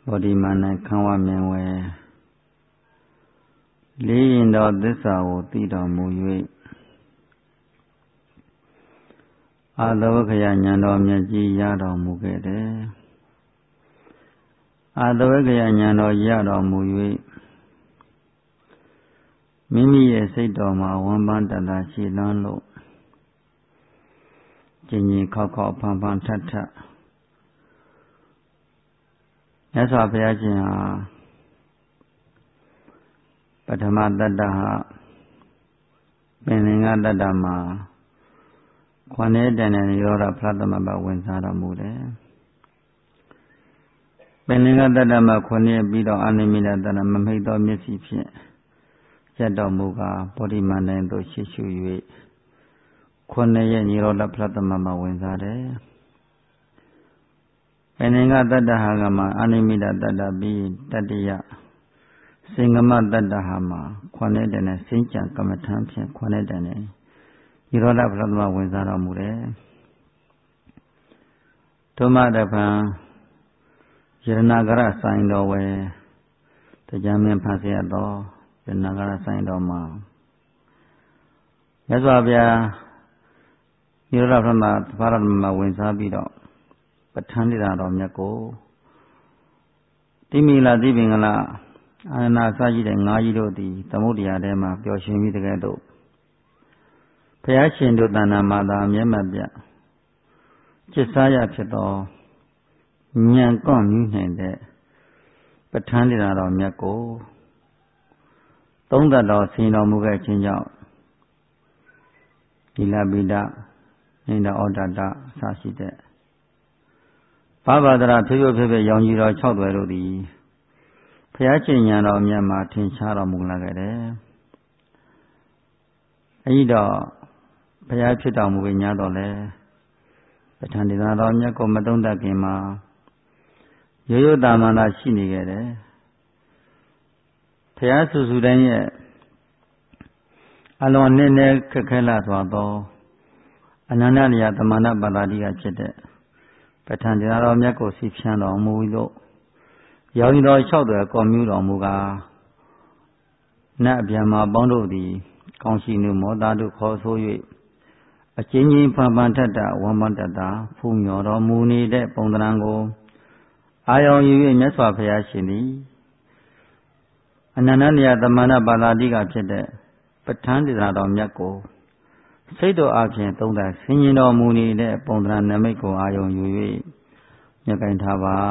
ဘောဓိမာနခံဝမြင်ဝဲလေးရင်တော်သစ္စာကိုသိတော်မူ၍အာသဝက္ခယဉာဏ်တော်မြတ်ကြီးရတော်မူခဲ့တယ်အာသဝက္ခယဉာဏ်တော်ရတော်မူ၍မိမိရဲ့စိတ်တော်မှာဝမ်းပန်းတန်တာရှိလန်းလို့ကျင်ကျင်ခောက်ခောက်ဖန်ဖန်ထပ်ထပ်မြတ်စွာဘုရားရှင်ဟာပထမတတ္တဟပင်လင်္ဂတတ္တမှာခွန်နဲ့တန်တဲ့နိရောဓဖလားသမဘဝင်စားတော်မူတယ်ပင်လင်္ဂတတ္တမှာခွန်နဲ့ပြီးတော့အာနိမိတတ္တမမိတ်သောမျက်စိဖြင့်ရက်တော်မူကားဗောဓိမန္တန်သို့ရှိရှု၍ခွန်နဲ့ရဲ့နိရောဓဖလားသမဘဝင်စားတယ်ပင်လင်္ဂတတ္တဟာကမှာအာနိမိတတတ္တပြီးတတ္တယစင်္ဂမတတ္တဟာမှာခွန်နဲ့တန်တဲ့စင်ကြံကမ္မထံဖြင့်ခွန်နဲ့တန်တဲ့နိရောဓဖလားသမဝင်စားတော်မူတယ်ဒုမတပံယရဏဂရဆိုင်တော်ဝဲတရားမင်းဖန်ဆရာတော်ယရဏဂရဆိုင်တော်မှာမြတ်စွာဘုရားနိရောဓဖလားသမဘာရမဝင်စားပြီးတော့ပဋ္ဌာန်းတရားတော်မြတ်ကိုတိမိလာတိပင်္ဂလာအာနာစရှိတဲ့ငါးကြီးတို့သည်သမုဒ္ဒရာထဲမှာပျော်ရွှင်ပြီးတကယ်တော့ဘုရားရှင်တို့တဏ္ဍာမှာသာမျက်မှတ်ပြจิตစားရဖြစ်သောဉာဏ်ကော့မြူးနိုင်တဲ့ပဋ္ဌာန်းတရားတော်မြတ်ကိုသုံးသတ်တော်ဆင်တော်မူခဲ့ခြင်းကြောင့်ဒီလပိဒနိဒဩဒတအစရှိတဲ့ဘာဝဒရာဖြည်းဖြည်းရောင်ကြီးတော်6သွယ်တို့သည်ဘုရားရှင်ဉာဏ်တော်မြတ်မှာထင်ရှားတော်မူလာခဲ့တယ်အဲဒီတော့ဘုရားဖြစ်တော်မူပြီးညာတော့လဲပဋ္ဌာန်းတရားတော်မြတ်ကိုမသုံးတတ်ခင်မှာရိုးရိုးတာမန်သာရှိနေခဲ့တယ်ဘုရားဆူဆူတိုင်းရဲ့အလွန်နည်းနည်းခက်ခဲလာစွာသောအနန္တနိယသမဏပါဠိကဖြစ်တဲ့ပဋ္ဌာန်းတရားတော်မြတ်ကိုစီဖြန်းတော်မူလို့ရောင်တော်6သွယ်ကော်မြူတော်မူကားနတ်အပြန်မှာပေါင်းတို့သည်ကောင်းရှိနုမောတာတို့ခေါ်ဆို၍အချင်းချင်းဖန်ဖန်ထပ်ထပ်ဝမ်းပန်းတတာဖူးမြော်တော်မူနေတဲ့ပုံသဏ္ဍာန်ကိုအာယုံယူ၍မြတ်စွာဘုရားရှင်သည်အနန္တနိယသမဏပါဠိကဖြစ်တဲ့ပဋ္ဌာန်းတရားတော်မြတ်ကိုစိတ်တော်အပြင်သုံးသပ်ဆင်ញင်တော်မူနေတဲ့ပုံသဏ္ဍာန်နမိတ်ကိုအာယုံယူ၍ညကင်ထားပါ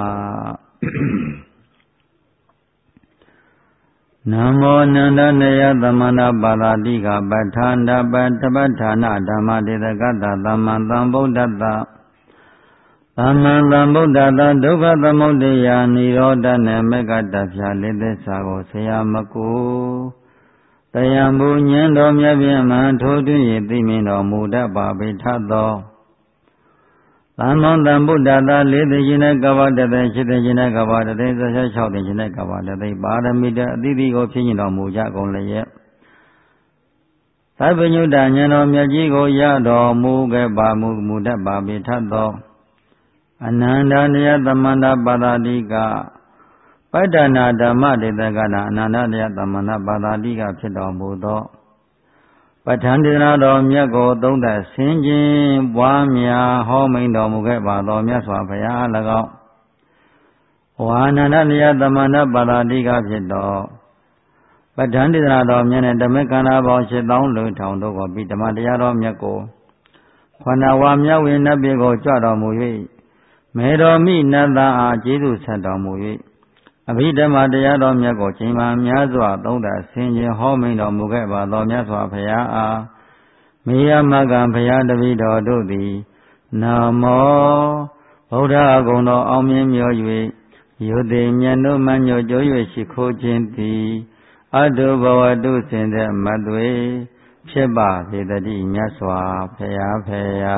နမောနန္ဒနယသမဏပါဠိကပဋ္ဌာန္တပတ္တပဋ္ဌာနဓမ္မတေတကတသမ္မံသမ္ဗုဒ္ဓတ္တသမ္မံသမ္ဗုဒ္ဓတ္တဒုက္ခသမုဒယနိရောဓနမေကတ္တဖြာလေးသစ္စာကိုဆရာမကူတယံဘူဉ္ဇတော်မြတ်ပြင်းမှန်ထိုးတွင်၏သိမြင်တော်မူတတ်ပါပေထသောသမ္မောသမ္ဗုဒ္ဓတ္တလေးသိခြင်းနဲ့ကဘာတသိရှိသိခြင်းနဲ့ကဘာတသိ36သိခြင်းနဲ့ကဘာတသိပါရမီတအသီးသီးကိုဖြည့်ညင်တော်မူကြကုန်လျက်သဗ္ဗညုတဉာဏ်တော်မြတ်ကြီးကိုရတော်မူခဲ့ပါမူတတ်ပါပေထသောအနန္တနိယသမန္တပါဠိကပဋ္ဌာနာဓမ္မတေတကနာအနန္တနိယသမန္တပါဠိကဖြစ်တော်မူသောပဋ္ဌာန်းတရားတော်မြတ်ကိုသုံးသပ်ဆင်ခြင်ပွားများဟောမိန်တော်မူခဲ့ပါသောမြတ်စွာဘုရား၎င်းဝါနန္ဒနိယသမန္တပါဠိကဖြစ်သောပဋ္ဌာန်းတရားတော်မြတ်နဲ့ဓမ္မကန္နာပေါင်း8000လူထောင်တို့ကိုပြီးဓမ္မတရားတော်မြတ်ကိုခန္ဓာဝါမြတ်ဝိနတ်ပြေကိုကြွတော်မူ၍မေတော်မိနတ်သားအားကျေးဇူးဆက်တော်မူ၍အဘိဓမ္မာတရားတော်မြတ်ကိုချိန်မှများစွာသုံးသပ်ဆင်ခြင်ဟောမိန်တော်မူခဲ့ပါသောမြတ်စွာဘုရားအားမေယမကံဘုရားတပည့်တော်တို့သည်နမောဗုဒ္ဓအကုံတော်အောင်မြင်မြော်၍ယုတိမြတ်တို့မှညို့ကြိုး၍ရှိခိုးခြင်းသည်အတုဘဝတုစင်တဲ့မသွေဖြစ်ပါစေတည်းမြတ်စွာဘုရားဖေယာ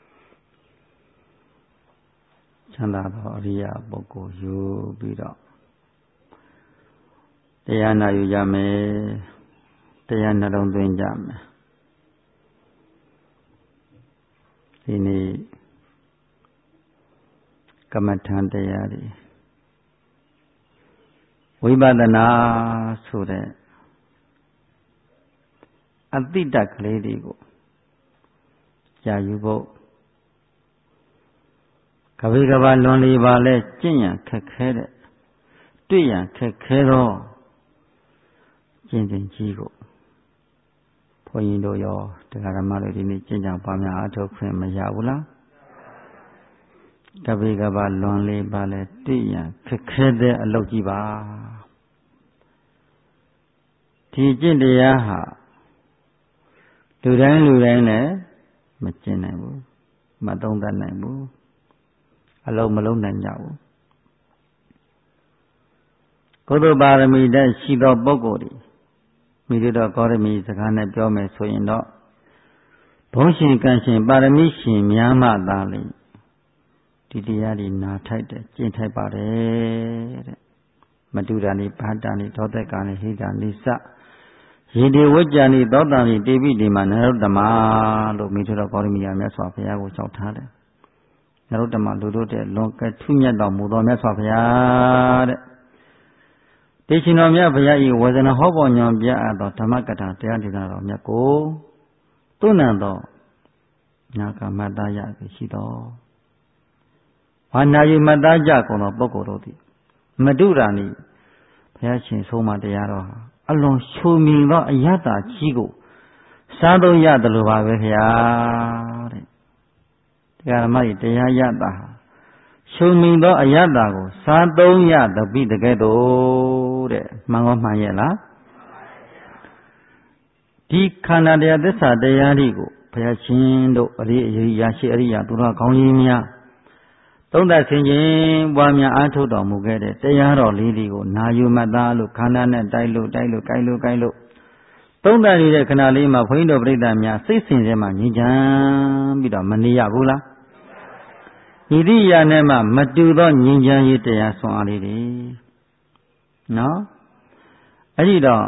ချမ်းသာသောအရိယပုဂ္ဂိုလ်ယူပြီးတော့တရားနာယူကြမယ်တရားနှလုံးသွင်းကြမယ်ဒီနေ့ကမ္မထံတရားတွေဝိပဿနာဆိုတဲ့အတိတ်ကလေးတွေကိုကြာယူဖို့ကပိကဘာလွန်လီပါလဲကျင့်ရန်ခက်ခဲတဲ့တွေ့ရန်ခက်ခဲသောကျင့်စဉ်ကြီးကိုဘုန်းကြီးတို့ရောတရားဓမ္မတွေဒီနေ့ကျင့်ကြံပါများအထောက်ခွင့်မရဘူးလားကပိကဘာလွန်လီပါလဲတွေ့ရန်ခက်ခဲတဲ့အလုပ်ကြီးပါဒီကျင့်တရားဟာလူတိုင်းလည်းမကျင့်နိုင်ဘူးမသုံးသပ်နိုင်ဘူးအလုံးမလုံးနိုင်ကြဘူးကုသိုလ်ပါရမီတည်းရှိသောပုဂ္ဂိုလ်တွေမိတို့တော့ကောရမီစကားနဲ့ပြောမယ်ဆိုရင်တော့ဘုန်းရှင်ကံရှင်ပါရမီရှင်များမှသာလေဒီတရားတွေနာထိုက်တယ်ကျင့်ထိုက်ပါတယ်တဲ့မတူတာနေဘာတာနေသောတက္ကနေဟိတာနေစရေဒီဝိကြဏိသောတာနိတေပိတိမနရုတ္တမလို့မိတို့တော်ကောရမီရမြတ်စွာဘုရားကိုလျှောက်ထားတယ်နရုတ္တမလူတို့တဲ့လွန်ကဲထူးမြတ်တော်မူသောမြတ်စွာဘုရားတဲ့တေရှင်တော်မြတ်ဘုရားဤဝေဒနာဟောပေါ်ညွန်ပြအပ်သောဓမ္မကထာတရားဒေသနာတော်မြတ်ကိုသွန်နံသောညာကမတ္တရရှိတော်ဘာနာယမတ္တကြကုန်သောပုဂ္ဂိုလ်တို့သည်မတုရာနိဘုရားရှင်ဆုံးမတရားတော်ဟာအလွန်ရှုမြင်သောအယတ္တကြီးကိုစားသုံးရတယ်လို့ပါပဲခင်ဗျာတဲ့တရားဓမ္မကြီးတရားယတ္တဟာရှုမြင်သောအယတ္တကိုစားသုံးရသပိတကဲ့သို့တဲ့မှန်ကောမှန်ရဲ့လားဒီခန္ဓာတရားသစ္စာတရားတွေကိုဘုရားရှင်တို့အရိယာရှိအရိယာသူတော်ကောင်းကြီးများသုံးသပ်ဆင်ခြင်ပွားများအားထုတ်တော်မူခဲ့တဲ့တရားတော်လေးတွေကိုနာယူမှတ်သားလို့ခန္ဓာနဲ့တိုက်လို့ကိုက်လို့သုံးသပ်နေတဲ့ခဏလေးမှာဘုန်းကြီးတို့ပြိဿများစိတ်ဆင်ထဲမှာငြိမ်းချမ်းပြီးတော့မနေရဘူးလားဤသည့်အရာနဲ့မှမတူသောငြိမ်းချမ်းရေးတရားဆွမ်းအားလေးတွေနော်အဲ့ဒီတော့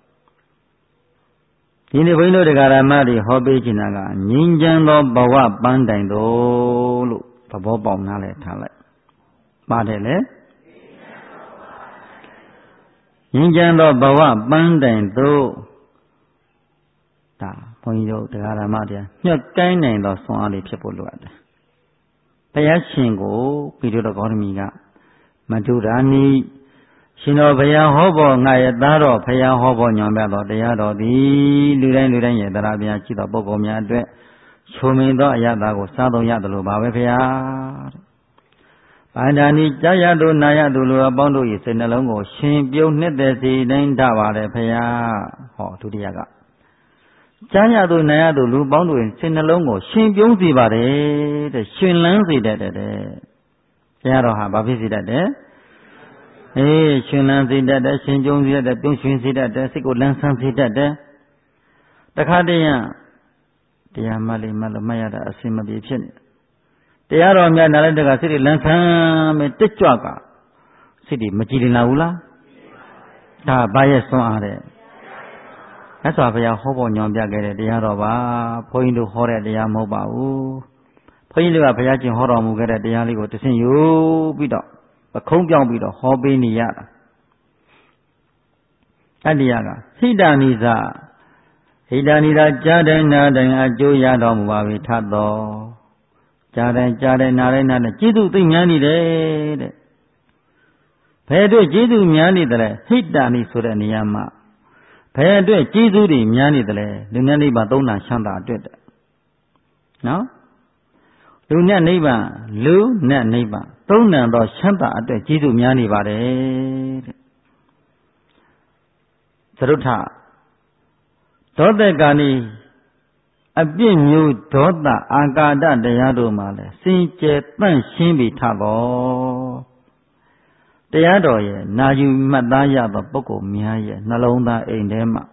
ဒီနေ့ဘုန်းကြီးတို့တရားဓမ္မတွေဟောပေးချင်တာကငြိမ်းချမ်းသောဘဝပန်းတိုင်တော်လို့သဘောပေါက်နားလည်ထားလိုက်ပါတယ်လေငြိမ်းချမ်းသောဘဝပန်းတိုင်သို့ဒါဘုန်းကြီးတို့တရားဓမ္မတွေညှက်ကိုင်းနိုင်သောဆွမ်းအားလေးဖြစ်ဖို့လိုအပ်တယ်ဘုရားရှင်ကိုပြီးတော့ဂေါတမီကမတုရာနိရှင်တော်ဘုရားဟောပေါ်ငါရဲ့သားတော်ဘုရားဟောပေါ်ညွန်ပြတော်တရားတော်သည်လူတိုင်းရဲ့တရားဗျာရှိသောပုဂ္ဂိုလ်များအတွက်ချုံမြင်သောအယတ္တကိုစားသုံးရတယ်လို့ပါပဲဘုရားတဲ့။ဘာဒာနိကြာရတို့နာရတို့လူအပေါင်းတို့၏စိတ်နှလုံးကိုရှင်ပြုံးနှစ်သက်စေတိုင်းထပါလေဘုရား။ဟောဒုတိယကကြာရတို့နာရတို့လူပေါင်းတို့၏စိတ်နှလုံးကိုရှင်ပြုံးစေပါတယ်တဲ့ရှင်လန်းစေတတ်တယ်တဲ့။ဘုရားတော်ဟာဘာဖြစ်စေတတ်တယ်။ရှင်လန်းစေတတ်တယ်ရှင်ပြုံးစေတတ်တယ်ပြုံးရွှင်စေတတ်တယ်စိတ်ကိုလန်းဆန်းစေတတ်တယ်။တခါတည်းတရားမှလေးမှလို့မှတ်ရတာအစင်မပြေဖြစ်နေတရားတော်များနားလိုက်တဲ့ကစိတ်တွေလန်းဆန်းပဲတက်ကြွကစိတ်တွေမကြည်လင်လာဘူးလားဒါဘာရဲ့စွမ်းအားတဲ့မြတ်စွာဘုရားဟောပေါ်ညွန်ပြခဲ့တဲ့တရားတော်ပါဘုန်းကြီးတို့ဟောတဲ့တရားမဟုတ်ပါဘူးဘုန်းကြီးတို့ကဘုရားရှင်ဟောတော်မူခဲ့တဲ့တရားလေးကိုတဆင့်ယူပြီးတော့ပခုံးပြောင်းပြီးတော့ဟောပေးနေရတာအဲ့ဒီကဟိတနိသဟိတနိသာကြားတိုင်းနာတိုင်းအကျိုးရတော်မူပါပြီထသောကြားတိုင်းနာတိုင်းနဲ့ကျေးဇူးသိများနေတယ်တဲ့ဘယ်အတွက်ကျေးဇူးများနေတယ်လဲဟိတနိဆိုတဲ့နေရာမှာဘယ်အတွက်ကျေးဇူးတွေများနေတယ်လဲလူနဲ့နိဗ္ဗာန်သုံးနာချမ်းသာအတွက်တဲ့နော်လူနဲ့နိဗ္ဗာန်သုံးနာသောချမ်းသာအတွက်ကျေးဇူးများနေပါတယ်တဲ့သရုထဒေါသကာနိအပြစ်မျိုးဒေါသအာကာဒတရားတို့မှာလဲစင်ကြယ်တန့်ရှင်းပြီးထသောတရားတော်ရဲ့နာယူမှတ်သားရသောပုဂ္ဂိုလ်များရဲ့နှလုံးသားအိမ်ထဲမှာ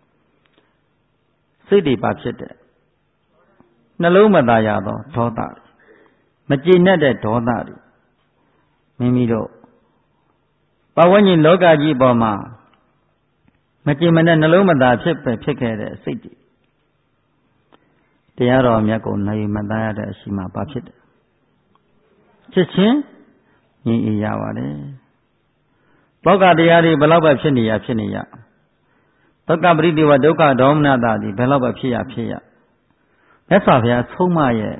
စိတ်တွေပါဖြစ်တဲ့နှလုံးမသားရသောဒေါသမကျေနပ်တဲ့ဒေါသတွေမိမိတို့ပဝန်းကျင်လောကကြီးပေါ်မှာမကြင်မနဲ့နှလုံးမသာဖြစ်ခဲ့တဲ့စိတ်တွေတရားတော်မြတ်ကိုနိုင်မှတ်သားရတဲ့အရှိမှဘာဖြစ်တယ်ချက်ချင်းငြိမ်အေးရပါတယ်သောကတရားတွေဘယ်လောက်ပဲဖြစ်နေရသောကပရိဒီဝဒုက္ခဒေါမနတာဒီဘယ်လောက်ပဲဖြစ်ရမြတ်စွာဘုရားဆုံးမရဲ့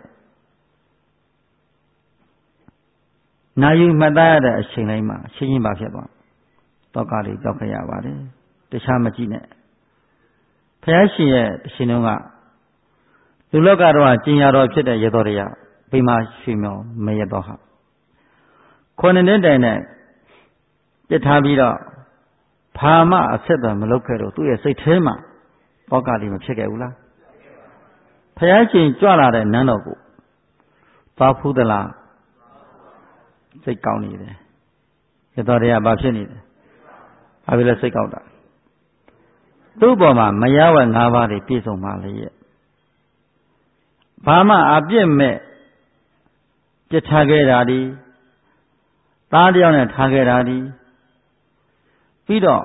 နာယူမှတ်သားရတဲ့အချိန်တိုင်းမှာရှင်းရှင်းပါဖြစ်သွားသောကတွေကြောက်ခဲ့ရပါတယ်တခြားမကြည့်နဲ့ဘုရားရှင်ရဲ့အရှင်တော်ကလူလောကတော့ကျင်ရတော်ဖြစ်တဲ့ရသောတရားဗိမာရွှေမြော်မရတော်ဟာခုနှစ်နှစ်တိုင်နဲ့ပြစ်ထားပြီးတော့ဘာမှအဆက်အသွယ်မလုပ်ခဲ့တော့သူ့ရဲ့စိတ်ထဲမှာသောကတွေမဖြစ်ခဲ့ဘူးလားဘုရားရှင်ကြွလာတဲ့နန်းတော်ကိုသွားဖူးသလားစိတ်ကောင်းနေတယ်ရသောတရားဘာဖြစ်နေတယ်ဘာဖြစ်လဲစိတ်ကောက်တာသူ့ပေါ်မှာမရဝဲ၅ပါးတွေပြည့်စုံပါလေရဲ့ဘာမှအပြစ်မဲ့ပြစ်ထားခဲ့တာဒီသားတယောက်နဲ့ထားခဲ့တာဒီပြီးတော့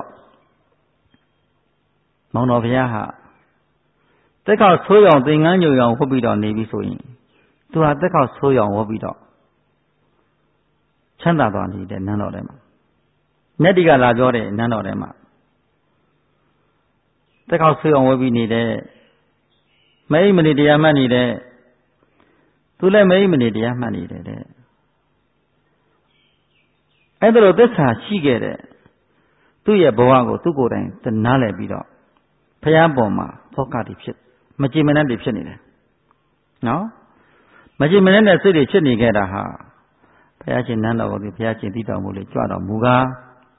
မောင်တော်ဘုရားဟာတက်ခေါက်ဆိုးရောင်သင်္ကန်းညိုရောင်ဝတ်ပြီးတော့နေပြီဆိုရင်သူဟာတက်ခေါက်ဆိုးရောင်ဝတ်ပြီးတော့ချမ်းသာသွားနေတဲ့နန်းတော်ထဲမှာမြတ်တိကလာပြောတဲ့နန်းတော်ထဲမှာတက်ခေါက်ဆိုးရောင်ဝတ်ပြီးနေတဲ့မိမနေတရားမှတ်နေတဲ့သူလည်းမိမနေတရားမှတ်နေတယ်တဲ့အဲ့ဒါလိုသစ္စာရှိခဲ့တဲ့သူ့ရဲ့ဘဝကိုသူ့ကိုယ်တိုင်နားလည်ပြီးတော့ဘုရားပေါ်မှာသောကတိဖြစ်မကြည်မနှံ့တွေဖြစ်နေတယ်နော်မကြည်မနှံ့တဲ့စိတ်တွေဖြစ်နေခဲ့တာဟာဘုရားရှင်နန်းတော်ကိုဘုရားရှင်တည်တော်မူလေကြွတော်မူကား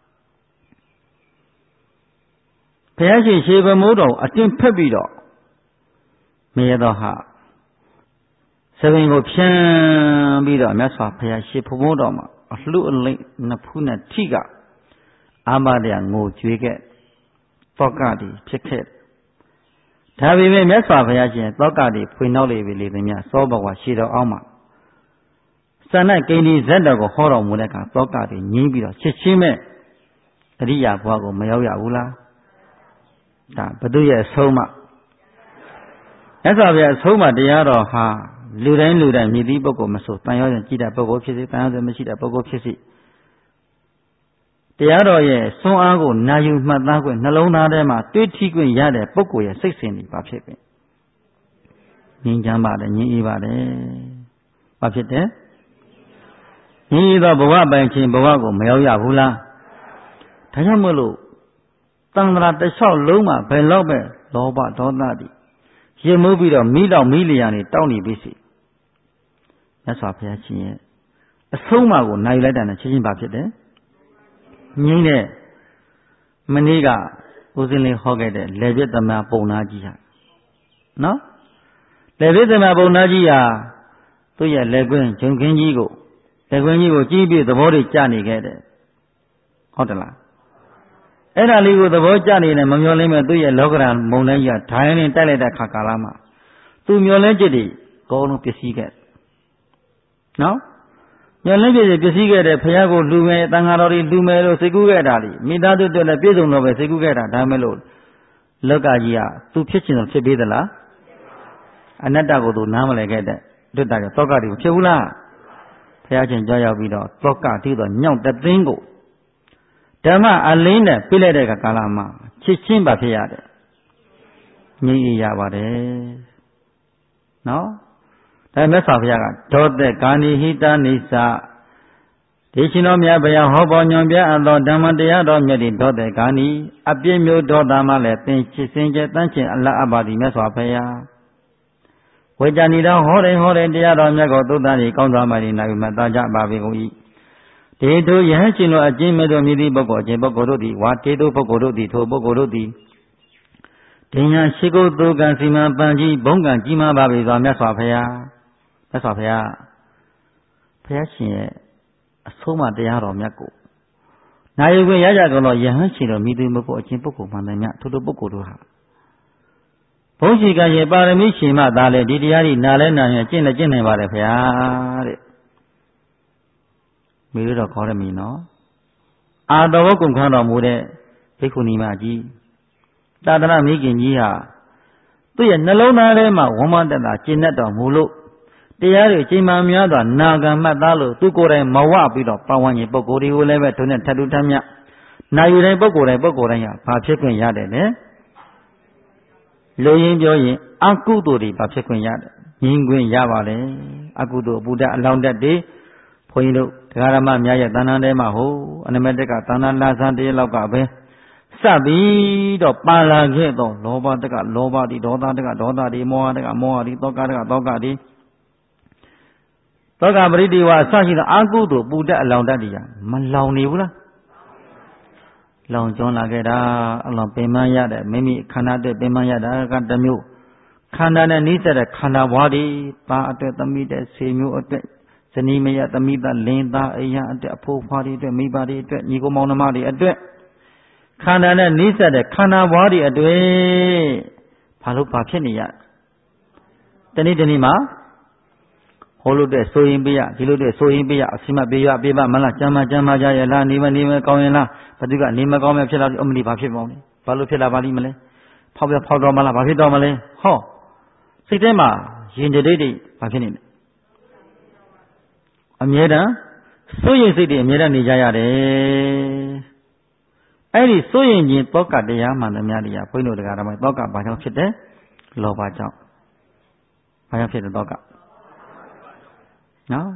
ဘုရားရှင်ရှေးဘမိုးတော်အတင်းဖက်ပြီးတော့မရတော့ဟာသဘင်ကိုဖြန်းပြီးတော့မြတ်စွာဘုရားရှေးဘမိုးတော်မှာအလှအလိမ့်နှစ်ဖူးနဲ့ထိကအာမတရားငိုကြွေးခဲ့သောကတိဖြစ်ခဲ့ဒါပေမဲ့မြတ်စွာဘုရားရှင်သောကတိဖွင့်နောက်လေပြီလေသည်များသောဘဝရှေးတော်အောင်မှာစန္ဒကိန္ဒီဇတ်တော်ကိုဟောတော်မူတဲ့အခါသောကတိငြင်းပြီးတော့ချက်ချင်းမဲ့အရိယာဘဝကိုမရောက်ရဘူးလားဒါဘုသူရဲ့အဆုံးအမမြတ်စွာဘုရားအဆုံးအမတရားတော်ဟာလူတိုင်းမြည်သည့်ပုဂ္ဂိုလ်မဆိုတန်ရောရင်ကြည်တဲ့ပုဂ္ဂိုလ်ဖြစ်စေတန်ရောရင်မရှိတဲ့ပုဂ္ဂိုလ်ဖြစ်စေတရားတော်ရဲ့စွမ်းအားကိုနာယူမှတ်သားခွင့်နှလုံးသားထဲမှာတွေးထီးခွင့်ရတဲ့ပုဂ္ဂိုလ်ရဲ့စိတ်စဉ်တွေဘာဖြစ်ဖြစ်ငြိမ်းချမ်းပါတယ်ငြိမ်းအေးပါတယ်ဘာဖြစ်တယ်ငြိမ်းအေးသောဘဝပိုင်ခြင်းဘဝကိုမရောက်ရဘူးလားဒါကြောင့်မို့လို့တန်ត្រာတစ်လျှောက်လုံးမှာဘယ်တော့ပဲလောဘဒေါသတွေရင်မိုးပြီးတော့မိလျာနေတောက်နေပြီစီမြတ်စွာဘုရားရှင်ရဲ့အဆုံးအမကိုနိုင်လိုက်တာနဲ့ချင်းချင်းဘာဖြစ်တယ်ငြိမ့်တဲ့မနေ့ကဦးစင်းလေးဟောခဲ့တဲ့လေပြည့်သမပုံနာကြီးဟာနော်လေပြည့်သမပုံနာကြီးဟာသူ့ရဲ့လက်ကွင်းဂျုံခင်းကြီးကိုကြီးပြီးသဘောတွေကျနေခဲ့တယ်ဟုတ်တယ်လားအဲ့ဒါလေးကိုသဘောကျနေတယ်မမျောလင်းမဲ့သူ့ရဲ့လောကရန်မုံတိုင်းကြီးကဒိုင်းနဲ့တိုက်လိုက်တဲ့ခါကာလမှာသူမျောလင်းจิตတွေအကုန်လုံးပျက်စီးခဲ့နော်မျောလင်းจิตတွေပျက်စီးခဲ့တဲ့ဘုရားကိုလူမယ်တန်ဃာတော်တွေလူမယ်လို့စိတ်ကူးခဲ့တာလေမိသားစုတွေလည်းပြည့်စုံတော့ပဲစိတ်ကူးခဲ့တာဒါမဲ့လို့လောကကြီးကသူဖြစ်ချင်တော့ဖြစ်သေးသလားအနတ္တကိုသူနားမလည်ခဲ့တဲ့ဒုတ္တကသောကတိကိုဖြစ်ဘူးလားဘုရားရှင်ကြောက်ရောက်ပြီးတော့သောကတိတော့ညောင်းတသိန်းကိုဓမ္မအလင်းနဲ့ပြည့်လိုက်တဲ့ကာလမှာချစ်ချင်းပါဖြစ်ရတယ်ငြိမ်းအေးရပါတယ်နော်ဒါမြတ်စွာဘုရားကဒေါသက်ကာနိဟိတာနိစ္စဒီရှင်တော်မြတ်ဘုရားဟောပေါ်ညွန်ပြအပ်သောဓမ္မတရားတော်မြတ်ဒီဒေါသက်ကာနိအပြည့်မျိုးဒေါသမှလည်းသင်ချစ်စင်ကြတန်းချင်အလတ်အပ်ပါသည်မြတ်စွာဘုရားဝေကြဏီတော်ဟောတဲ့တရားတော်မြတ်ကိုသုတ္တန်ဤကောင်းစွာမှဒီနိုင်မှသားကြပါပေကုန်၏တေတုယဟန်ရှင်တို့အကျဉ်းမဲ့တို့မြည်သည့်ပုဂ္ဂိုလ်အကျဉ်းပုဂ္ဂိုလ်တို့သည်ဝါတေတုပုဂ္ဂိုလ်တို့သည်ထိုပုဂ္ဂိုလ်တို့သည်ဒိညာရှိကုသုကံစီမံပန်ကြီးဘုံကံကြီးမားပါပေသောမြတ်စွာဘုရားဘုရားရှင်ရဲ့အဆုံးအမတရားတော်မြတ်ကိုနာယုခွင့်ရကြကုန်သောယဟန်ရှင်တို့မြည်သည့်ပုဂ္ဂိုလ်အကျဉ်းပုဂ္ဂိုလ်မှန်တယ်မြတ်ထိုပုဂ္ဂိုလ်တို့ဟာဘုန်းရှိကရဲ့ပါရမီရှင်မှသာလေဒီတရားကြီးနာလဲနာရင်ကျင့်လည်းကျင့်နိုင်ပါတယ်ဗျာတဲ့မေရတော့ခေါ်ရမည်နော်အာတော်ကုန်ခန်းတော်မူတဲ့ဘိက္ခုနီမကြီးသာသနာမိခင်ကြီးဟာသူ့ရဲ့နှလုံးသားထဲမှာဝမ်းမတတာကျင့်တတ်တော်မူလို့တရားတွေချိန်မှများစွာနာဂံမှတ်သားလို့သူကိုယ်တိုင်မဝပြီးတော့ပါဝင်ခြင်းပုဂ္ဂိုလ်တွေကိုလည်းပဲထုံနဲ့ထပ်တူထမ်းမြနာယူတဲ့ပုဂ္ဂိုလ်တိုင်းဟာဘာဖြစ်ခွင့်ရတယ်လဲလူရင်းပြောရင်အကုသိုလ်တွေဘာဖြစ်ခွင့်ရတယ်မြင်ခွင့်ရပါလေအကုသိုလ်အပူဓာတ်အလောင်းဓာတ်တွေဘုန်းကြီးတို့တရားဓမ္မများရဲ့တဏ္ဍာထဲမှာဟိုအနမတက်ကတဏ္ဍာလာစားတည်းလောက်ကပဲစပြီးတော့ပါလာခဲ့တော့လောဘတက်ကလောဘတွေဒေါသတက်ကဒေါသတွေမောဟတက်ကမောဟတွေသောကတက်ကသောကတွေသောကပရိဒီဝအစရှိသောအကုသိုလ်ပူဓာတ်အလောင်းဓာတ်တွေကမလောင်နေဘူးလားလောင်ကျွမ်းလာခဲ့တာအလောင်းပင်မရတဲ့မိမိခန္ဓာအတွက်ပင်မရတာကတစ်မျိုးခန္ဓာနဲ့နှိစတဲ့ခန္ဓာဘွားတွေသားအတွက်သမီးတဲ့ဆေမျိုးအတွက်ဇနီးမရသမီးသားလင်းသားအိယာအတွက်အဖိုးဖွားတွေအတွက်မိဘတွေအတွက်ညီကိုမောင်နှမတွေအတွက်ခန္ဓာနဲ့နှိစတဲ့ခန္ဓာဘွားတွေအတွက်ဘာဖြစ်နေရတနေ့မှာဟိုလိုတဲ့ဆိုရင်ပေးရဒီလိုတဲ့ဆိုရင်ပေးရအစီမပေးရပေးပါမလားကျမ်းမာကြရလားနေမကောင်းရင်လားဘသူကနေမကောင်းမဲ့ဖြစ်လာပြီအမလီဘာဖြစ်ပေါင်းလဲဘာလို့ဖြစ်လာပါလိမ့်မလဲဖောက်တော့မလားဘာဖြစ်တော့မလဲဟောစိတ်ထဲမှာရင်တည်းဘာဖြစ်နေလဲအမြဲတမ်းစိုးရိမ်စိတ်တွေအမြဲတမ်းနေကြရတယ်အဲ့ဒီစိုးရိမ်ခြင်းတောကတရားမှန်သမျှတွေကဘုန်းကြီးတို့တရားဓမ္မတောကဘာကြောင့်ဖြစ်တယ်လောဘကြောင့်ဘာကြောင့်ဖြစ်တယ်တောကနော်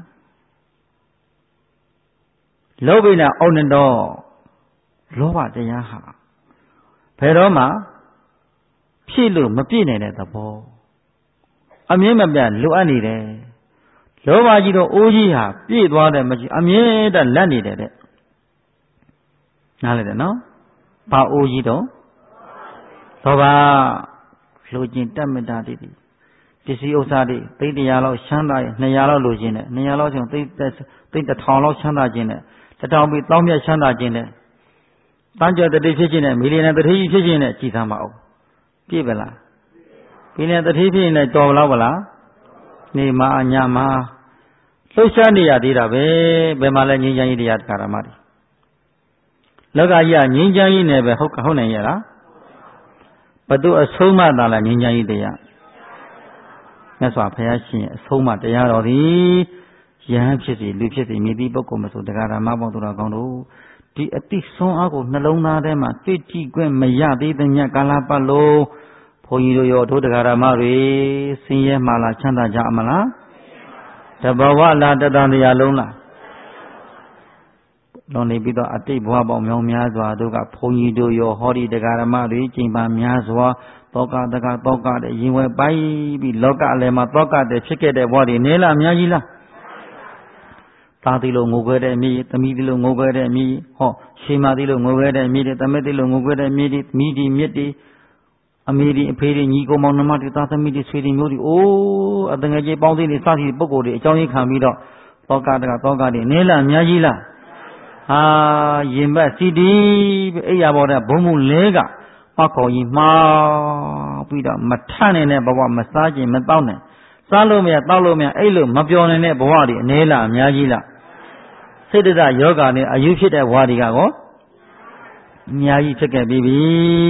လောဘိနာအောက်နေတော့လောဘတရားဟာဘယ်တော့မှဖြည့်လို့မပြည့်နိုင်တဲ့သဘောအမြဲမပြတ်လိုအပ်နေတယ်လောဘကြီးတော့အိုးကြီးဟာပြည့်သွားတယ်မရှိအမြဲတမ်းလက်နေတယ်တဲ့နားလည်တယ်နော်ဘာအိုးကြီးတော့လောဘလိုချင်တတ်မတာတိပစ္စည်းဥစ္စာတွေသိန်း100လောက်ချမ်းသာရင်200လောက်လိုချင်တယ်200လောက်ဆိုသိန်း1000လောက်ချမ်းသာခြင်းနဲ့1000ပြီးတောင်းမြတ်ချမ်းသာခြင်းနဲ့တန်းကျော်တတိဖြစ်ခြင်းနဲ့မီလီယံတတိဖြစ်ခြင်းနဲ့ကြည်သမ်းပါအောင်ပြည့်ပါလားဘီလီယံတတိဖြစ်ရင်လည်းတော်လောက်ပါလားနေမှာအညာမှာလှုပ်ရှားနေရသေးတာပဲဘယ်မှာလဲငြိမ်းချမ်းရေးတရားဓမ္မတွေလောကကြီးကငြိမ်းချမ်းရေးနဲ့ပဲဟုတ်နိုင်ရဲ့လားဘသူအဆုံးမသာလားငြိမ်းချမ်းရေးတရားမြတ်စွာဘုရားရှင်အဆုံးအမတရားတော်သည်ယဟန်ဖြစ်စီလူဖြစ်စီမြည်သည့်ပုဂ္ဂိုလ်မဆိုတရားဓမ္မပေါင်းသူတော်ကောင်းတို့ဒီအတိဆုံးအားကိုနှလုံးသားထဲမှာတွေ့ကြည့်ခွင့်မရသေးတဲ့ညကာလပတ်လုံးဘုန်းကြီးတို့ရောတို့တရားဓမ္မတွေဆင်းရဲမှလားချမ်းသာကြမလားတဘဝလားတတန်တရားလုံးလားလွန်နေပြီးတော့အတိတ်ဘဝပေါင်းမြောင်များစွာတို့ကဘုန်းကြီးတို့ရောဟောဒီတရားဓမ္မတွေကျင့်ပါများစွာတောကတဲ့ရင်ဝဲပိုက်ပြီးလောကအလယ်မှာတောကတဲ့ဖြစ်ခဲ့တဲ့ဘဝတွေနေလားအများကြီးလားသားသီလိုငိုခွဲတဲ့မိသမီးသီလိုငိုခွဲတဲ့မိဟောရှင်မသီလိုငိုခွဲတဲ့မိတွေသမက်သီလိုငိုခွဲတဲ့မိတွေမိဒီမြစ်တွေအမေဒီအဖေဒီညီကိုမောင်နှမတွေသားသမီးတွေဆွေတွေမျိုးတွေအိုးအတငယ်ကြီးပေါင်းသိနေစသည့်ပုဂ္ဂိုလ်တွေအကြောင်းရင်းခံပြီးတော့တောကတဲ့နေလားအများကြီးလားဟာရင်ဘတ်စီတီအိယာပေါ်တဲ့ဘုံဘုံလဲကမခေါ်ကြီးမှားပြီးတော့မထနိုင်တဲ့ဘဝမစားခြင်းမတောက်နိုင်စားလို့မရတောက်လို့မရအဲ့လိုမပြောနိုင်တဲ့ဘဝတွေအနေလားအများကြီးလားစိတ်တရယောဂနဲ့အယူဖြစ်တဲ့ဘဝတွေကကောအများကြီးဖြစ်ခဲ့ပြီးပြီ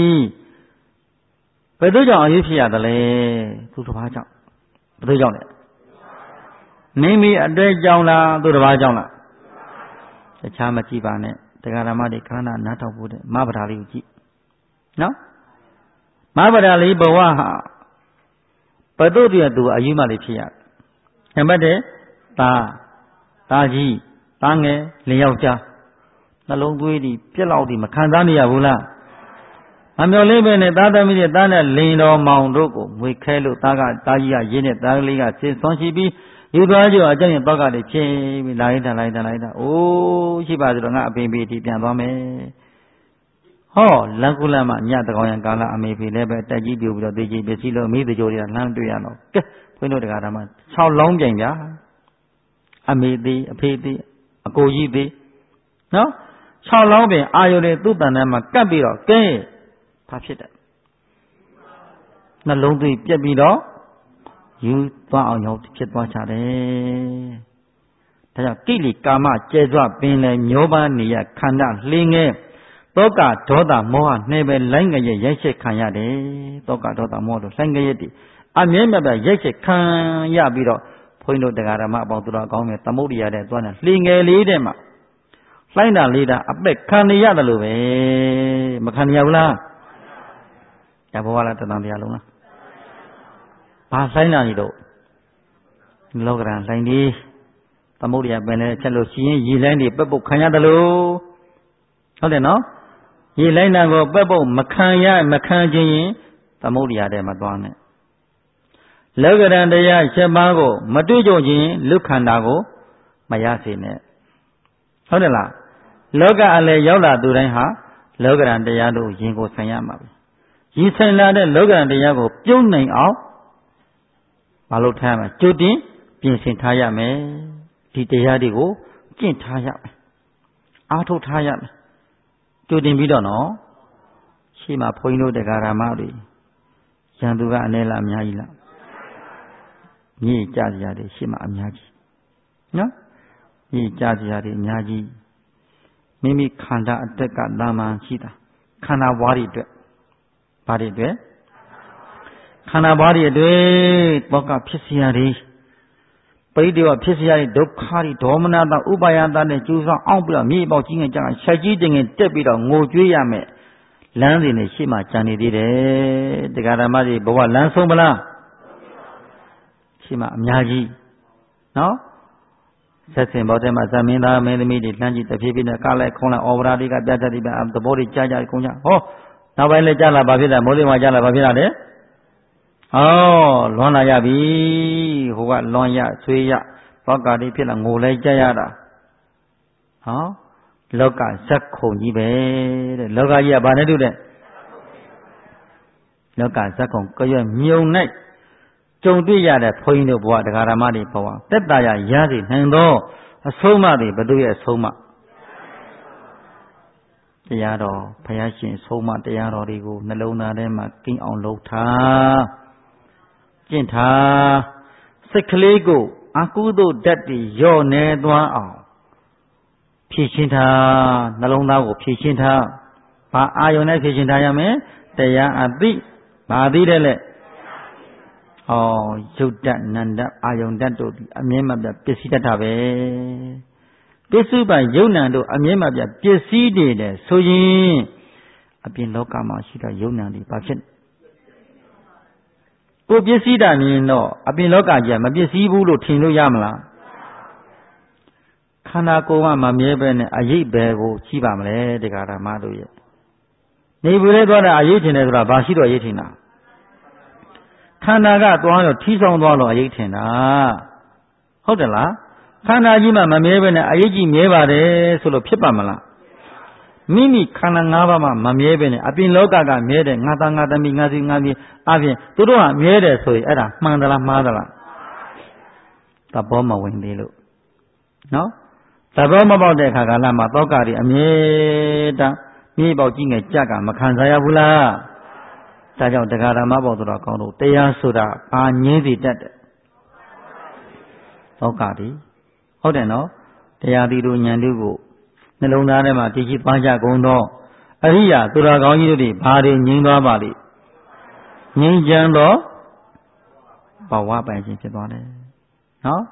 ဘယ်သူကြောင့်အယူဖြစ်ရသလဲသူတစ်ပါးကြောင့်ဘယ်သူကြောင့်လဲမိမိအတွေ့ကြောင့်လားသူတစ်ပါးကြောင့်လားတခြားမကြည့်ပါနဲ့တရားဓမ္မတွေခန္ဓာနားထောင်ဖို့တဲ့မဘဓာလေးကိုကြည့်နော်မဘဓာလေးဘဝဟာဘယ်သူတည်းသူအယူမလေးဖြစ်ရတယ်နံပါတ်1သားကြီးသားငယ်လင်ယောက်ျားနှလုံးသွေးဒီပြက်လောက်ဒီမခံစားနေရဘူးလားမမျော်လင့်ပဲနဲ့သားသမီးတွေသားနဲ့လင်တော်မောင်တို့ကိုငွေခဲလို့သားကြီးကရင်းနဲ့သားကလေးကဆင်းဆွမ်းရှိပြီးယူသွားကြအကျင့်တောကတွေဖြစ်ပြီးလိုက်တာအိုးရှိပါဆိုတော့ငါအပင်ပေတီပြန်သွားမယ်ဟောလန်ကူလမညတကောင်ရံကာလအမေဖေလည်းပဲတက်ကြီးပြူပြီးတော့တေကြီးပစ္စည်းလို့မိတကြိုတွေကလှမ်းတွေ့ရတော့ကဲဘုန်းတို့တရားဓမ္မ6လောင်းပြိုင်ဗျာအမေသေးအဖေသေးအကိုကြီးသေးနော်6လောင်းပြင်အာယုတွေသူ့တန်ထဲမှာကပ်ပြီးတော့ကဲဘာဖြစ်တယ်နှလုံးသွေးပြက်ပြီးတော့ယူသွားအောင်ရောက်ဖြစ်သွားကြတယ်ဒါကြောင့်ကိလေကာမကျဲစွပင်လေမျောပါနေရခန္ဓာလှင်းငယ်တောကဒေါသမောဟနှဲပဲလိုင်းငရဲ့ရိုက်ချက်ခံရတယ်တောကဒေါသမောဟတို့လိုင်းငရဲ့တည်အမြဲမြတ်ပြရိုက်ချက်ခံရပြီးတော့ဘုန်းကြီးတို့တရားဓမ္မအပေါင်းသူတော်ကောင်းတွေသမုဒ္ဒရာတဲ့သွားနေလှေငယ်လေးတဲ့မှာလှိုင်းတာလေးတာအပက်ခံရရတယ်လို့ပဲမခံရဘူးလားရဘောလားတဏ္ဍတရားလုံးလားဘာလှိုင်းတာနေတော့လောကရန်လှိုင်းဒီသမုဒ္ဒရာပင်လည်းချက်လို့ရှိရင်ရေလိုင်းတွေပက်ပုတ်ခံရတယ်လို့ဟုတ်တယ်နော်ရေလိုင်းတာကိုပက်ပုတ်မခံခြင်းရင်သမုဒ္ဒရာတဲ့မသွားနဲ့လောကရန်တရား7ပါးကိုမတွေ့ကြခြင်းလူခန္ဓာကိုမရစေနဲ့ဟုတ်တယ်လားလောကအလယ်ရောက်လာသူတိုင်းဟာလောကရန်တရားတို့ရင်ကိုဆိုင်ရမှာပဲရင်ဆိုင်လာတဲ့လောကရန်တရားကိုပြုံးနိုင်အောင်မလုပ်ထားမှာကြိုတင်ပြင်ဆင်ထားရမယ်ဒီတရားတွေကိုကျင့်ထားရမယ်အားထုတ်ထားရမယ်ကြိုတင်ပြီးတော့နော်ရှေ့မှာဘုန်းကြီးတို့တရားဓမ္မတွေရန်သူကအနည်းလားအများကြီးလားမြေကြစရာတွေရှေ့မှာအများကြီးနော်မြေကြစရာတွေအများကြီးမိမိခန္ဓာအတက်ကတာမန်ရှိတာခန္ဓာဘွားတွေအတွက်ဘာတွေအတွက်ခန္ဓာဘွားတွေအတွက်ဘောကဖြစ်စရာတွေပိဋိဝဖြစ်စရာတွေဒုက္ခတွေဒေါမနတာဥပါယတာနဲ့ကျူးဆောင်အောင်ပြီးတော့မြေပေါက်ကြီးငယ်ကြဆက်ကြီးတင်ငယ်တက်ပြီးတော့ငိုကြွေးရမယ်လမ်းစဉ်နဲ့ရှေ့မှာကြံနေသေးတယ်တရားဓမ္မတွေဘဝလမ်းဆုံးမလားရှေ့မှာအများကြီးနော်ဆက်စင်ဘောထဲမှာဇမင်းသားမင်းသမီးတွေလှမ်းကြည့်တဖြည်းဖြည်းနဲ့ကလိုက်ခုံးလိုက်ဩဝရာတွေကပြတ်တတ်ပြီးသဘောတွေကြားကြကုန်ကြဟောနောက်ပိုင်းလဲကြားလာဘာဖြစ်တာမိုးလေးမှာကြားလာဘာဖြစ်တာလဲလွန်လာရပြီဟိုကလွန်ရဆွေးရဘောကာတွေဖြစ်လာငိုလဲကြရတာလောကဇက်ခုံကြီးပဲတဲ့လောကကြီးကဘာနဲ့တူတဲ့လောကဇက်ခုံကြွမြုံ၌ကြုံတွေ့ရတဲ့ဘုန်းကြီးတို့ဘဝတရားဓမ္မတွေဘဝတက်တာရစေနိုင်သောအဆုံးအမတွေဘုသူရဲ့အဆုံးအမတရားတော်ဘုရားရှင်အဆုံးအမတရားတော်တွေကိုနှလုံးသားထဲမှာကင်းအောင်လုပ်ထားကျင့်ထားစိတ်ကလေးကိုအကုသိုလ်ဓာတ်တွေလျော့နေသွားအောင်ဖြည့်ရှင်းထားနှလုံးသားကိုဖြည့်ရှင်းထားဘာအာယုန်နဲ့ဖြည့်ရှင်းထားရမလဲတရားအသိဘာသိတယ်လဲယုတ်တနန္တအာယုန်တတ်တို့အမြဲမပြပစ္စည်းတတ်တာပဲပစ္စုပန်ယုတ်နံတို့အမြဲမပြပစ္စည်းတွေတဲ့ဆိုရင်အပြင်လောကမှာရှိတဲ့ယုတ်နံတွေဘာဖြစ်ကိုပစ္စည်းတာမြင်တော့အပြင်လောကကြီးမပစ္စည်းဘူးလို့ထင်လို့ရမလားခန္ဓာကိုယ်ကမမြဲပဲနဲ့အရေးပဲကိုရှိပါမလဲတရားဓမ္မတို့ရဲ့နေဘူးလေးသွားတာအရေးထင်တယ်ဆိုတာဘာရှိတော့အရေးထင်တာခန္ဓာကသွားတော့ထီးဆောင်သွားလို့အရေးထင်တာဟုတ်တယ်လားခန္ဓာကြီးမှမမြဲပဲနဲ့အရေးကြီးမြဲပါတယ်ဆိုလို့ဖြစ်ပါမလားမိမိခန္ဓာ၅ပါးမှမမြဲပဲနဲ့အပြင်လောကကမြဲတယ်ငါသားငါသမီးငါစီငါမြေအပြင်သူတို့ကမြဲတယ်ဆိုရင်အဲ့ဒါမှန်သလားမှားသလားသဘောမဝင်သေးလို့နော်သဘောမပေါက်တဲ့အခါကလည်းမှာတောကတွေအမြဲတမ်းမြေပေါက်ကြီးငယ်ကြက်ကမခံစားရဘူးလားဒါကြောင့်တရားဓမ္မပေါ်တော်ကောင်းတို့တရားဆိုတာအာငင်းစီတတ်တယ်တောကတွေဟုတ်တယ်နော်တရားဒီလိုဉာဏ်တို့ကိုနှလုံးသားထဲမှာတည်ရှိပါကြကုန်သောအရိယာသူတော်ကောင်းကြီးတို့တွေဘာတွေငြိမ်းသွားပါလိငြိမ်းချမ်းသောဘဝပိုင်ခြင်းဖြစ်သွားတယ်နော်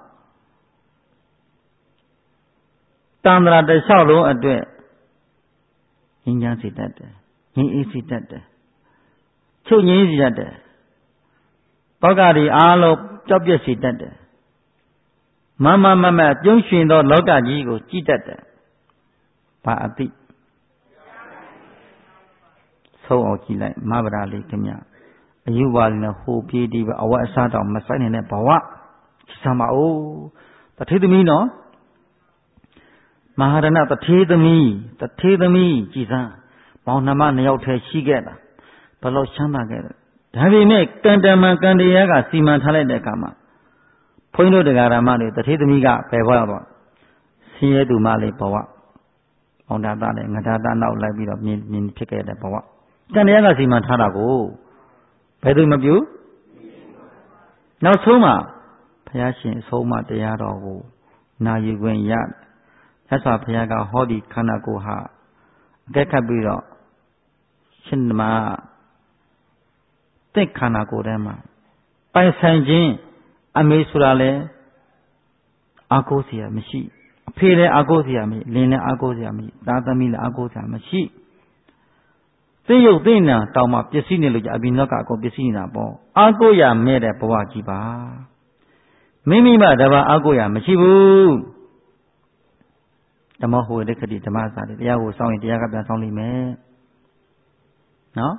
တန္တရာတစ်လျှောက်လုံးအတွက်ငြိမ်းချမ်းစေတတ်တယ်ငြိမ်းအေးစေတတ်တယ်ချုပ်ငြိမ်းစေတတ်တယ်တောကတွေအားလုံးပျောက်ပြက်စေတတ်တယ်မမပြုံးရွှင်သောလောကကြီးကိုကြည်တတ်တယ်ဘာအသိဆုံးအောင်ကြည့်လိုက်မဗရာလေးခင်ဗျအယူပါလည်းဟိုပြေးဒီပဲအဝတ်အစားတောင်မဆိုင်နိုင်တဲ့ဘဝစမ်းပါဦးတထေသမီးနော်မဟာရဏတထေသမီးကြည်စမ်းပေါင်းနှမ2ယောက်ထဲရှိခဲ့တာဘယ်လောက်ချမ်းသာခဲ့တယ်ဒါပေမဲ့ကံတမန်ကံတရားကစီမံထားလိုက်တဲ့အခါမှာဘုန်းကြီးတို့တရားဓမ္မတွေတထေသမီးကဘယ်ဘဝရောက်တော့ဆင်းရဲသူမလေးဘဝပေါင်းတာနဲ့ငါးတာနောက်လိုက်ပြီးတော့မြင်ဖြစ်ခဲ့တဲ့ဘဝကံတရားကစီမံထားတာကိုဘယ်သူမပြုနောက်ဆုံးမှာဘုရားရှင်အဆုံးအမတရားတော်ကိုနာယူခွင့်ရမြတ်စွာဘုရားကဟောဒီခန္ဓာကိုယ်ဟာ get Capiro Shinma Think Kanakodema by Saint Jean Amisurale Agosia Mishi Pele Agosia me Lina Agosia me Datamila Agosia Mishi Theo Dina Tama Pisini Abinoka go Pisina bo Agoya made a Boajiba Mimi Madava Agoya Mishibu The Mohu Decadi the Masa, the Yahu song in the Yagabas only me. No?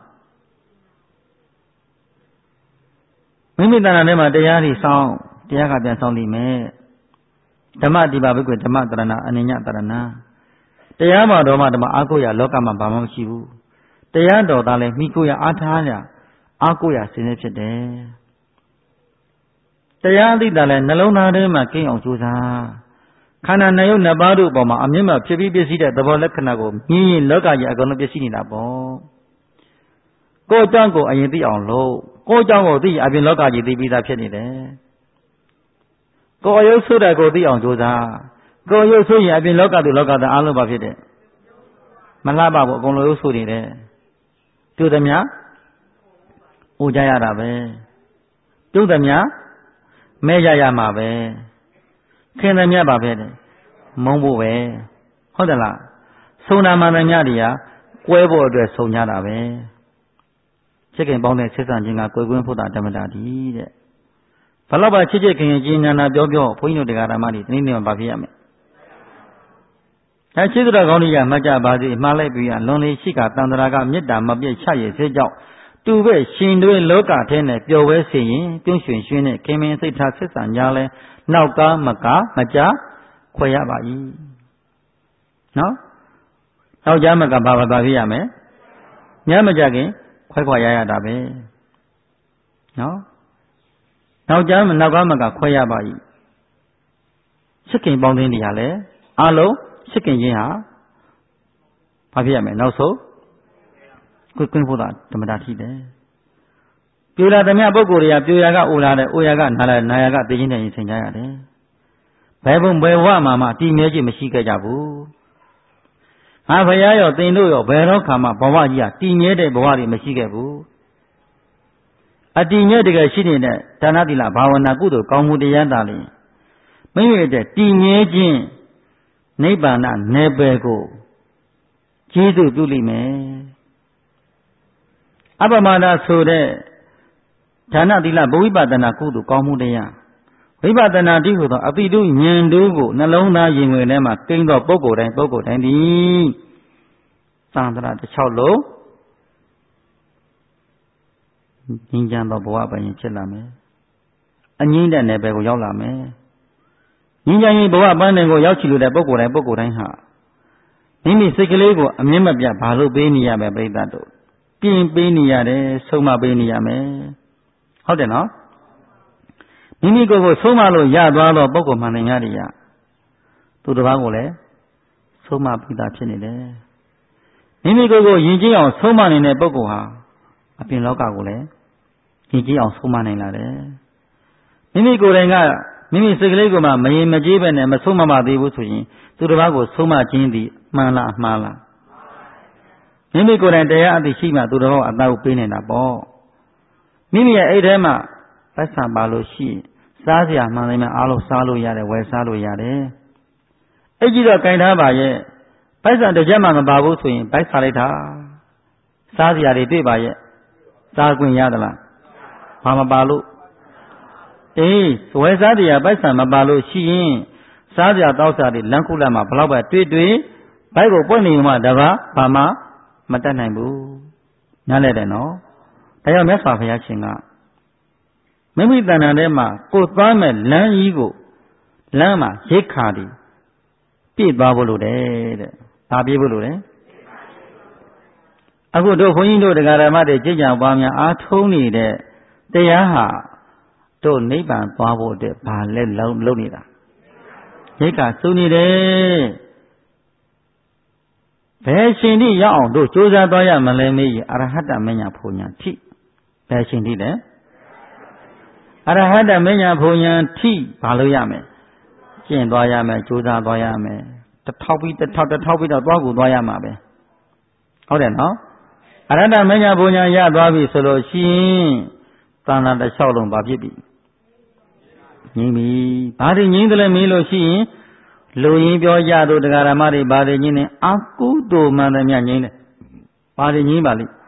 Mimi Danama, the Yari song, the Yagabas only me. The Madiba with the Madrana and Yatarana. The Yama Doma, the Agoya, Lokama Bama Shibu. The Yando Dale, Mikuya Atanya, Agoya Sinete. The Yadi Dale, Nalona Rema King of Juza. Kana nayo nabaru boma amima phebi pisi de thabo lakkana koမြင်လောကကြီးအကုန်လုံးပြည့်စုံနေတာပေါ့ကိုเจ้าကိုအရင်သိအောင်လို့ကိုเจ้าကိုသိအပြင်လောကကြီးသိပြီးသားဖြစ်နေတယ်ကိုအယုတ်ဆိုတဲ့ကိုသိအောင်ကြိုးစားကိုအယုတ်ဆိုရင်အပြင်လောကသူလောကသားအားလုံးပါဖြစ်တယ်မလှပဘူးအကုန်လုံးရုပ်ဆိုနေတယ်တူသမျှအိုကြရတာပဲတူသမျှမဲရရမှာပဲခင်သမျှပါပဲတဲ့မုံဖို့ပဲဟုတ်တယ်လားဆုံနာမှန်သမျှတွေကကွဲဖို့အတွက်ဆုံကြတာပဲချစ်ခင်ပေါင်းတဲ့ဆက်ဆံခြင်းကကွယ်ကွင်းဖို့တာဓမ္မတာဒီတဲ့ဘလောက်ပါချစ်ချစ်ခင်ခင်ကြီးနာနာပြောပြောဘုန်းကြီးတို့တရားဓမ္မတွေဒီနေ့မှပါပြရမယ်အဲချစ်တော်ကောင်းကြီးကမှတ်ကြပါစေမှားလိုက်ပြီးလွန်လေရှိကတန်ត្រာကမေတ္တာမပြည့်ချရစေကြောင့်တူပဲရှင်တွေလောကထဲနဲ့ပျော်ဝဲစေရင်ပြုံးရွှင်ရွှင်နဲ့ခင်မင်းစိတ်ထားဆက်ဆံကြလဲနောက်ကားမကားမကြခွဲရပါ၏နော်နောက်ကြမကဘာပါပြရမယ်ညမကြခင်ခွဲခွာရရတာပဲနော်နောက်ကြမနောက်ကားမကခွဲရပါ၏စက္ကင်ပေါင်းသိန်းတွေဟာလည်းအလုံးစက္ကင်ချင်းဟာဘာဖြစ်ရမယ်နောက်ဆုံးကွင်းဖို့တာဓမ္မတာရှိတယ်ပြူလာသမျှပုဂ္ဂိုလ်တွေကပြူရာကအိုလာတယ်အိုရာကနာရာကသိချင်းတဲ့ရင်ဆင်ကြရတယ်ဘယ်ဘုံဘယ်ဝမှတည်မြဲခြင်းမရှိခဲ့ကြဘူးငါဘုရားရောသင်တို့ရောဘယ်တော့ခါမှဘဝကြီးကတည်မြဲတဲ့ဘဝတွေမရှိခဲ့ဘူးအတည်မြဲတကယ်ရှိနေတဲ့ဒါနသီလဘာဝနာကုသိုလ်ကောင်းမှုတရားသာလျှင်မိမိရဲ့တည်မြဲခြင်းနိဗ္ဗာန်နယ်ပယ်ကိုကျေးဇူးပြုလိမ့်မယ်အပမဒါဆိုတဲ့ဒါနသီလဘဝိပဿနာကုသိုလ်ကောင်းမှုတရားဝိပဿနာတိဟုသောအပိတုဉာဏ်တို့ကိုနှလုံးသားရင်ဝင်ထဲမှာကိန်းသောပုဂ္ဂိုလ်တိုင်းသည်သံဃာတစ်ချောက်လုံးငြိမ်းချမ်းသောဘဝပိုင်ဖြစ်လာမယ်အငြိမ့်တဲ့နယ်ပယ်ကိုရောက်လာမယ်ငြိမ်းချမ်းရေးဘဝပန်းတိုင်ကိုရောက်ချီလို့တဲ့ပုဂ္ဂိုလ်တိုင်းဟာမိမိစိတ်ကလေးကိုအမြင့်မပြတ်ဘာလို့ပေးနေရမယ်ပြိဿတို့ပြင်ပေးနေရတယ်ဆုံးမပေးနေရမယ်ဟုတ်တယ်နော်မိမိကိုယ်ကိုဆုံးမလို့ရသွားတော့ပုဂ္ဂိုလ်မှန်တယ်များတွေကသူတစ်ပါးကိုလည်းဆုံးမပြီးသားဖြစ်နေတယ်မိမိကိုယ်ကိုယဉ်ကျေးအောင်ဆုံးမနေတဲ့ပုဂ္ဂိုလ်ဟာအပြင်လောကကိုလည်းယဉ်ကျေးအောင်ဆုံးမနိုင်လာတယ်မိမိကိုယ်တိုင်ကမိမိစိတ်ကလေးကိုမှမရင်မကြေးပဲနဲ့မဆုံးမသေးဘူးဆိုရင်သူတစ်ပါးကိုဆုံးမခြင်းသည်မှန်လားမှားလားမိမိကိုယ်တိုင်တရားအသိရှိမှသူတစ်ပါးအသာကိုပေးနေတာပေါ့မိမိရဲ့အိတ်ထဲမှာပတ်စံပါလို့ရှိစားစရာမှန်တယ်များအားလုံးစားလို့ရတယ်ဝယ်စားလို့ရတယ်အဲ့ကြီးတော့ကင်ထားပါရဲ့ပတ်စံတစ်ချက်မှမပါဘူးဆိုရင်ပိုက်စားလိုက်တာစားစရာတွေတွေ့ပါရဲ့စားခွင့်ရသလားဘာမပါလို့ဝယ်စားတရားပိုက်စံမပါလို့ရှိရင်စားစရာတောက်စားတွေလမ်းခုလက်မှာဘလောက်ပဲတွေ့ဘိုက်ကိုပွင့်နေမှတပါဘာမှမတတ်နိုင်ဘူးနားလဲတယ်နော်ဒါကြောင့်မြတ်စွာဘုရားရှင်ကမိမိတဏ္ဍာထဲမှာကိုယ်သွားမဲ့လမ်းကြီးကိုလမ်းမှာရိတ်ခါတည်ပြည့်သွားဖို့လိုတယ်တဲ့။ဘာပြည့်ဖို့လိုလဲ။အခုတို့ဘုန်းကြီးတို့တရားဓမ္မတွေကြည်ကြံပွားများအားထုံးနေတဲ့တရားဟာတို့နိဗ္ဗာန်သွားဖို့အတွက်ဘာလဲလုံးနေတာ။ရိတ်ခါစုနေတယ်။ဘယ်ရှင်တိရောက်အောင်တို့ကြိုးစားသွားရမလဲမေးရင်အရဟတမညာဖူညာထိဘယ်ရှင်တိလဲအရဟတမညာဖူညာထိဘာလို့ရမယ်ကျင့်သွားရမယ်ကြိုးစားသွားရမယ်တစ်ထောက်ပြီးတော့သွားကိုသွားရမှာပဲဟုတ်တယ်နော်အရဟတမညာဘုံညာရသွားပြီဆိုလို့ရှိရင်သန္တာတစ်လျှောက်လုံးဘာဖြစ်ပြီငြိမ့်ပြီဘာတွေငြိမ့်တယ်လဲမေးလို့ရှိရင်လူရင်းပြောကြတို့တရားဓမ္မတွေဘာတွေငြိမ့်နေအကုသိုလ်မှန်သမျှငြိမ့်တယ်ဘာတွေငြိမ့်ပါလိမ့်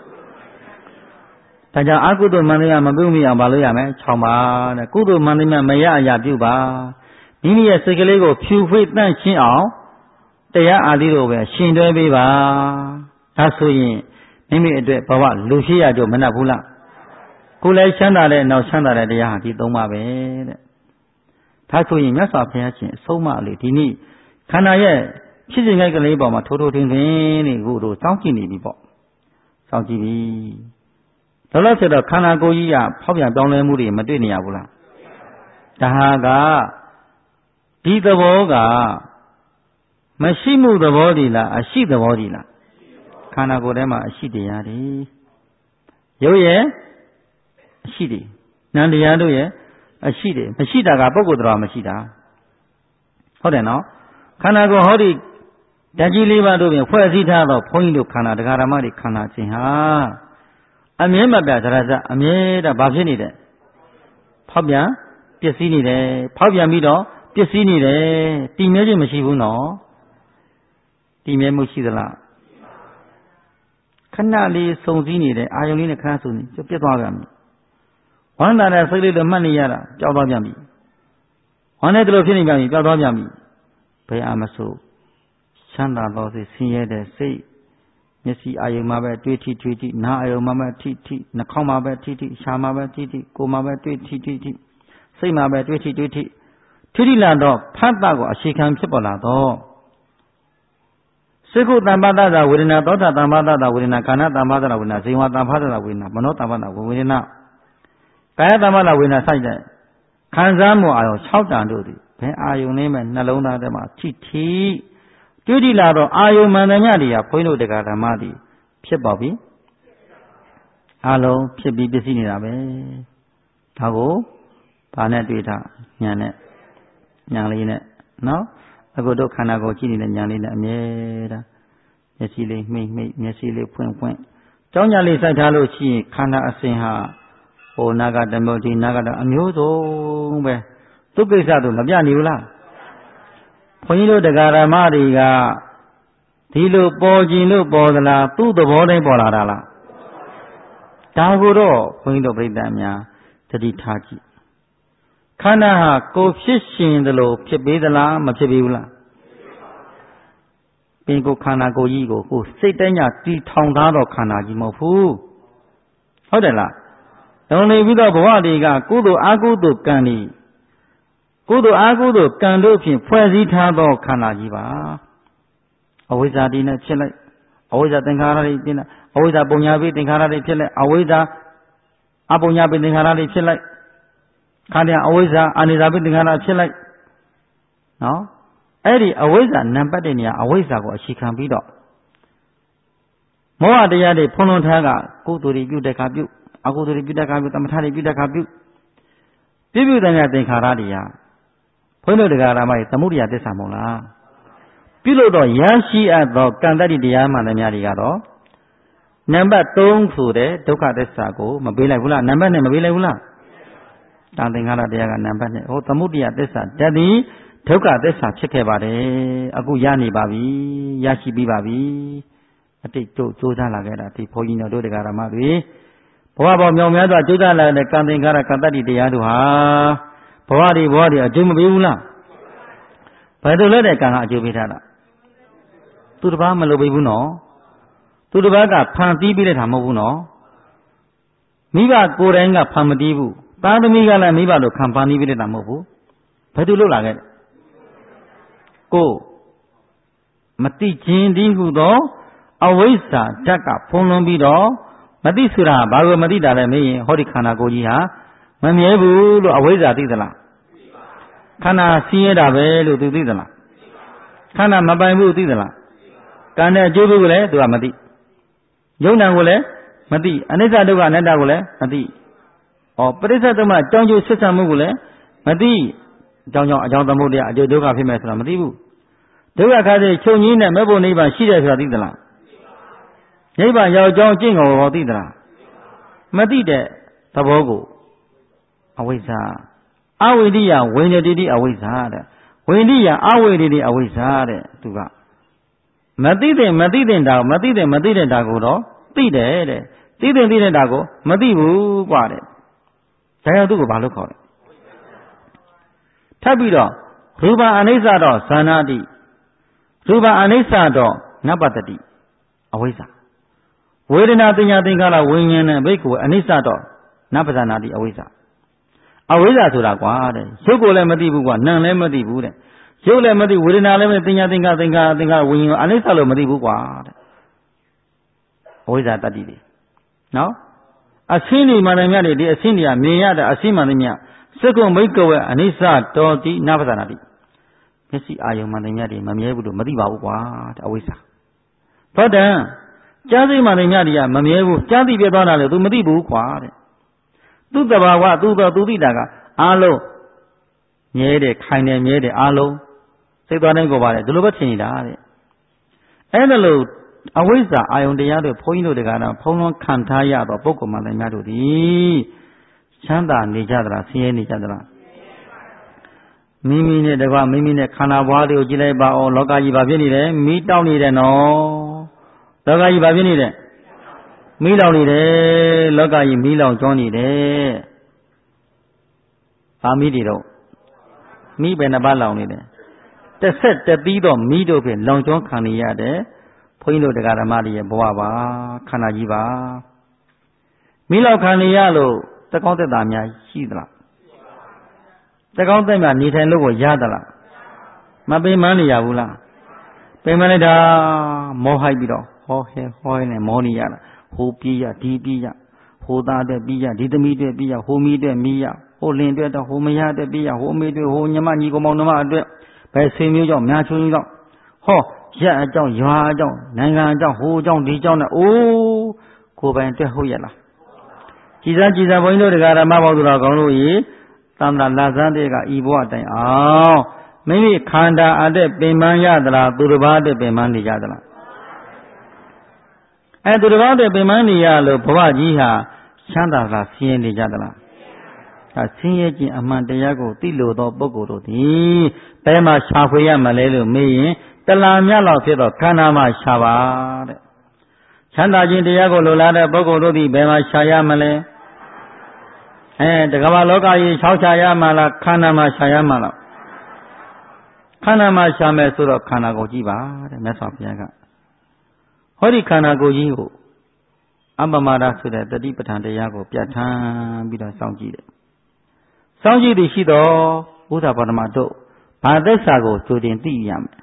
ဒါကြောင့်အကုသိုလ်မှန်သမျှမပြုမိအောင်ဘာလို့ရမလဲ6ပါးတဲ့ကုသိုလ်မှန်သမျှမရအရာပြုပါမိမိရဲ့စိတ်ကလေးကိုဖြူဖွေးတန့်ရှင်းအောင်တရားအာသီတို့ပဲရှင်တွဲပေးပါဒါဆိုရင်မိမိအတွက်ဘဝလူရှိရကြမနှက်ဘူးလားကိုယ်လည်းချမ်းသာတဲ့နောက်ချမ်းသာတဲ့တရားဟာဒီ3ပါးပဲတဲ့ဒါဆိုရင်မြတ်စွာဘုရားရှင်အဆုံးအမလေးဒီနေ့ခန္ဓာရဲ့ဖြစ်စဉ်ကလေးပေါ်မှာထိုးထိုးထင်းထင်းနေကိုတို့စောင့်ကြည့်နေပြီပေါ့စောင့်ကြည့်ပြီလောလောဆယ်တော့ခန္ဓာကိုယ်ကြီးကဖောက်ပြန်ပြောင်းလဲမှုတွေမတွေ့နေရဘူးလားဒါဟာကဒီသဘောကမရှိမှုသဘောဒီလားအရှိသဘောဒီလားခန္ဓာကိုယ်ထဲမှာအရှိတရားတွေရုပ်ရဲ့အရှိတွေနာမ်တရားတို့ရဲ့အရှိတွေမရှိတာကပုဂ္ဂိုလ်တော်မရှိတာဟုတ်တယ်နော်ခန္ဓာကိုယ်ဟောဒီဓာတ်ကြီး၄ပါးတို့ပြင်ဖွဲ့စည်းထားတော့ဘုန်းကြီးတို့ခန္ဓာတရားဓမ္မတွေခန္ဓာခြင်းဟာအမြဲမပြတ်သရဇအမြဲတမ်းဘာဖြစ်နေတယ်ဖောက်ပြန်ပျက်စီးနေတယ်ဖောက်ပြန်ပြီးတော့ပျက်စီးနေတယ်တည်မြဲခြင်းမရှိဘူးနော်တည်မြဲမှုရှိသလားခဏလေးစုံစည်းနေတယ်အာယုန်လေးနဲ့ခဏစုံစည်းပြတ်သွားကြပြီဝမ်းသာတဲ့စိတ်လေးလိုမှတ်နေရတာပျောက်သွားပြန်ပြီဝမ်းနဲ့ဒီလိုဖြစ်နေပြန်ပြီပျောက်သွားပြန်ပြီဘယ်အားမဆိုချမ်းသာသောစိတ်ဆင်းရဲတဲ့စိတ်မျက်စိအာယုံမှာပဲတွေးထိနားအာယုံမှာပဲထိနှာခေါင်းမှာပဲထိရှားမှာပဲထိကိုယ်မှာပဲတွေးထိစိတ်မှာပဲတွေးထိလာတော့ဖတ်တာကိုအခြေခံဖြစ်ပေါ်လာတော့စိတ်ကုတံပါဒတာဝေဒနာသောတာတံပါဒတာဝေဒနာကာဏတံပါဒတာဝေဒနာဇေဝတံပါဒတာဝေဒနာမနောတံပါဒတာဝေဒနာကာယတံပါဒတာဝေဒနာစိုက်တဲ့ခံစားမှုအာယုံ6တန်တို့သည်ဘယ်အာယုံလေးမဲ့နှလုံးသားထဲမှာထိတွေ့ထိလာတော့အာယုံမှန်သမျှတွေကဘုန်းကြီးတို့တရားဓမ္မတွေဖြစ်ပေါ်ပြီအလုံးဖြစ်ပြီးပစ္စည်းနေတာပဲဒါကိုဘာနဲ့တွေ့တာညာလေးနဲ့နော်အခုတို့ခန္ဓာကိုယ်ကြည့်နေတဲ့ညာလေးနဲ့အမြဲတမ်းမျက်စိလေးမှိတ်မျက်စိလေးဖွင့်ကြောင်းညာလေးစိုက်ထားလို့ရှိရင်ခန္ဓာအစဉ်ဟာဟိုနာဂတမောဒီနာဂတအမျိုးစုံပဲသူကိစ္စတို့မပြနေဘူးလားဘုန်းကြီးတို့တရားဓမ္မတွေကဒီလိုပေါ်ခြင်းလို့ပေါ်သလားသူ့သဘောတိုင်းပေါ်လာတာလားဒါကိုတော့ဘုန်းကြီးတို့ပြိဿများသတိထားကြည့်ခန္ဓာဟာကိုယ်ဖြစ်ရှင်သလိုဖြစ်ပေးသလားမဖြစ်ပေးဘူးလားပင်ကိုခန္ဓာကိုယ်ကြီးကိုစိတ်တိုင်းညတီထောင်ထားတော့ခန္ဓာကြီးမဟုတ်ဘူးဟုတ်တယ်လားလုံနေပြီးတော့ဘဝတွေကကုသိုလ်အကုသိုလ်ကံဤကုသိုလ်အကုသိုလ်ကံတို့ဖြင့်ဖွဲ့စည်းထားသောခန္ဓာကြီးပါအဝိဇ္ဇာတည်းနဲ့ဖြစ်လိုက်အဝိဇ္ဇာသင်္ခါရတွေဖြစ်လိုက်အဝိဇ္ဇာပုံညာပိသင်္ခါရတွေဖြစ်လိုက်အဝိဇ္ဇာအပုံညာပိသင်္ခါရတွေဖြစ်လိုက်ခန္ဓာအဝိဇ္ဇာအာနိဇာပိသင်္ခါရဖြစ်လိုက်နော်အဲ့ဒီအဝိဇ္ဇာနံပါတ်တဲ့နေရာအဝိဇ္ဇာကိုအခြေခံပြီးတော့မောဟတရားတွေဖုံးလွှမ်းထားကကုသိုလ်တွေပြုတဲ့အခါပြုအကုသိုလ်တွေပြုတဲ့အခါပြုသမထတွေပြုတဲ့အခါပြုတဲ့သင်္ခါရတွေဟာဘုန်းတော်တရားဓမ္မတွေသမုဒိယသစ္စာမဟုတ်လားပြုလို့တော့ရရှိအပ်သောကံတတ္တိတရားမှန်သမျှတွေကတော့နံပါတ်3ဆိုတဲ့ဒုက္ခသစ္စာကိုမပေးလိုက်ဘူးလားနံပါတ်2မပေးလိုက်ဘူးလားတန်သင်္ခါရတရားကနံပါတ်2ဟိုသမုဒိယသစ္စာတတ်သည်ဒုက္ခသစ္စာဖြစ်ခဲ့ပါတယ်အခုရနေပါပြီရရှိပြီးပါပြီအတိတ်တို့ကြိုးစားလာခဲ့တာဒီဘုန်းကြီးတို့တရားဓမ္မတွေဘဝပေါ်မြောင်များစွာကြိုးစားလာတဲ့ကံသင်္ခါရကံတတ္တိတရားတို့ဟာဘဝတွေအကျိုးမပေးဘူးလားဘယ်လိုလဲတဲ့ကံကအကျိုးပေးထားတာသူတစ်ပါးမလုပ်ပေးဘူးနော်သူတစ်ပါးကဖန်တီးပေးလိုက်တာမဟုတ်ဘူးနော်မိဘကိုယ်တိုင်ကဖန်မတီးဘူးသားသမီးကလည်းမိဘတို့ခံဖန်တီးပေးလိုက်တာမဟုတ်ဘူးဘယ်သူလုပ်လာခဲ့ကိုမတိခြင်းတည်းဟုသောအဝိဇ္ဇာဓာတ်ကဖုံးလွှမ်းပြီးတော့မတိဆိုတာဘာလို့မတိတာလဲမေးရင်ဟောဒီခန္ဓာကိုယ်ကြီးဟာမမြဲဘူးလို့အဝိဇ္ဇာသိသလားခန္ဓာဆင်းရဲတာပဲလို့သူသိသလားခန္ဓာမပိုင်ဘူးသိသလားကံနဲ့အကျိုးကိုလည်းသူကမသိယုံနာကိုလည်းမသိအနိစ္စဒုက္ခအနတ္တကိုလည်းမသိပရိစ္ဆေသမကြောင်းကျိုးဆက်ဆံမှုကိုလည်းမသိအကြောင်းသမုဒ္ဒရာအကျိုးဒုက္ခဖြစ်မယ်ဆိုတာမသိဘူးဒုက္ခခါတဲ့ချုပ်ငင်းတဲ့မဲ့ဖို့နိဗ္ဗာန်ရှိတယ်ဆိုတာသိသလားနိဗ္ဗာန်ရောက်ကြောင်းကျင့်ကိုဟောသိသလားမသိတဲ့သဘောကိုအဝိဇ္ဇာအဝိဒိယဝိနတိတိအဝိဇ္ဇာတဲ့ဝိနည်းအဝိဒိတိအဝိဇ္ဇာတဲ့သူကမသိတဲ့တာမသိတဲ့တာကိုတော့သိတယ်တဲ့သိတဲ့တာကိုမသိဘူးกว่าတဲ့ဒါကြောင့်သူ့ကိုဘာလို့ခေါ်လဲထပ်ပြီးတော့ရူပအနိစ္စတော့ဇာနာတိရူပအနိစ္စတော့နပတ္တိအဝိဇ္ဇာဝေဒနာတင်ညာသင်္ခါရဝိညာဉ်နဲ့ဘိက္ခုအနိစ္စတော့နပ္ပဇာနာတိအဝိဇ္ဇာအဝိဇ္ဇာဆိုတာကွာတဲ့ရုပ်ကိုလည်းမသိဘူးကွာနာမ်လည်းမသိဘူးတဲ့ရုပ်လည်းမသိဝေဒနာလည်းမသိတင်ညာသင်္ခါရဝိညာဉ်အနိစ္စလို့မသိဘူးကွာတဲ့အဝိဇ္ဇာတတ္တိတွေနော်အစင်းတွေမှန်တယ်မြတ်တွေဒီအစင်းတွေကမြင်ရတဲ့အစင်းမှန်တယ်မြတ်စက္ကုမိတ်ကဝေအနိစ္စတော်တိနပ္ပဇာနာတိမျက်စိအာယုံမှန်တယ်မြတ်တွေမမြဲဘူးလို့မသိပါဘူးကွာတဲ့အဝိဇ္ဇာသောတံကြားသိမှန်တယ်မြတ်တွေကမမြဲဘူးကြားသိပြသွားတာလေ तू မသိဘူးကွာတဲ့သူ့တဘာဝသူသိတာကအားလုံးမြဲတယ်ခိုင်တယ်မြဲတယ်အားလုံးစိတ်သွားတိုင်းကိုပါတယ်ဒီလိုပဲထင်နေတာတဲ့အဲ့ဒါလို့အဝိဇ္ဇာအာယုန်တရားတွေဘုန်းကြီးတို့တရားတော်ဖုံးလွှမ်းခံထားရတော့ပုဂ္ဂိုလ်မှန်တယ်များတို့ဒီချမ်းသာနေကြသလားဆင်းရဲနေကြသလားမိမိနဲ့တကွမိမိနဲ့ခန္ဓာဘွားတွေကိုကြည့်လိုက်ပါအောင်လောကကြီးဘာဖြစ်နေလဲမီးတောက်နေတယ်နော်လောကကြီးဘာဖြစ်နေလဲမီးလောင်နေတယ်လောကကြီးမီးလောင်ကျွမ်းနေတယ်ဘာမီးတွေတော့မီးပဲနှစ်ပါးလောင်နေတယ်တစ်ဆက်တသီးတော့မီးတို့ဖြင့်လောင်ကျွမ်းခံနေရတယ်ဘုန်းကြီးတို့တရားဓမ္မတွေရဲ့ဘဝပါခန္ဓာကြီးပါမီးလောင်ခံနေရလို့တကောင်းသက်တာများရှိသလားတကောင်းသက်များနေထိုင်လို့ကိုရသလားမပင်မနေရဘူးလားပင်မလိုက်တာမောဟိုက်ပြီးတော့ဟောနဲ့မောနေရတာဟိုပြေးရဒီပြေးရဟိုသားအတွက်ပြေးရဒီသမီးအတွက်ပြေးရဟိုမီးအတွက်မီးရဟိုလင်အတွက်တော့ဟိုမရအတွက်ပြေးရဟိုအမေအတွက်ဟိုညီမညီကောင်မောင်နှမအတွက်ဘယ်ဆွေမျိုးကြောင့်များချိုးကြောင့်ဟောရက်အကြောင်းရွာအကြောင်းနိုင်ငံအကြောင်းဟိုအကြောင်းဒီအကြောင်းနဲ့အိုးကိုယ်ပိုင်အတွက်ဟုတ်ရလားကြည်စားဘုန်းကြီးတို့တရားဓမ္မပေါင်းတော်ကောင်းလို့ဤသံဃာလာဇန်းတဲ့ကဤဘဝတိုင်အောင်မိမိခန္ဓာအတဲ့ပင်ပန်းရသလားသူတစ်ပါးတဲ့ပင်ပန်းနေကြသလားသူတစ်ပါးတဲ့ပင်ပန်းနေရလို့ဘဝကြီးဟာချမ်းသာလားဆင်းရဲနေကြသလားဆင်းရဲခြင်းအမှန်တရားကိုသိလို့သောပုဂ္ဂိုလ်တို့သည်ဘယ်မှာရှာဖွေရမလဲလို့မေးရင်တလာမြတ်လောက်ဖြစ်တော့ခန္ဓာမှာရှာပါတဲ့ချမ်းသာခြင်းတရားကိုလိုလားတဲ့ပုဂ္ဂိုလ်တို့သည်ဘယ်မှာရှာရမလဲတကမ္ဘာလောကကြီး၆ရှာရမှာလားခန္ဓာမှာရှာရမှာလားခန္ဓာမှာရှာမယ်ဆိုတော့ခန္ဓာကိုကြည့်ပါတဲ့မြတ်စွာဘုရားကဟောဒီခန္ဓာကိုယ်ကြီးကိုအပမဒဆိုတဲ့တတိပဋ္ဌာန်တရားကိုပြဋ္ဌာန်းပြီးတော့စောင့်ကြည့်တယ်စောင့်ကြည့်သည်ရှိတော့ဘုရားဗောဓမာတို့ဘာသစ္စာကိုကြိုတင်သိရမယ်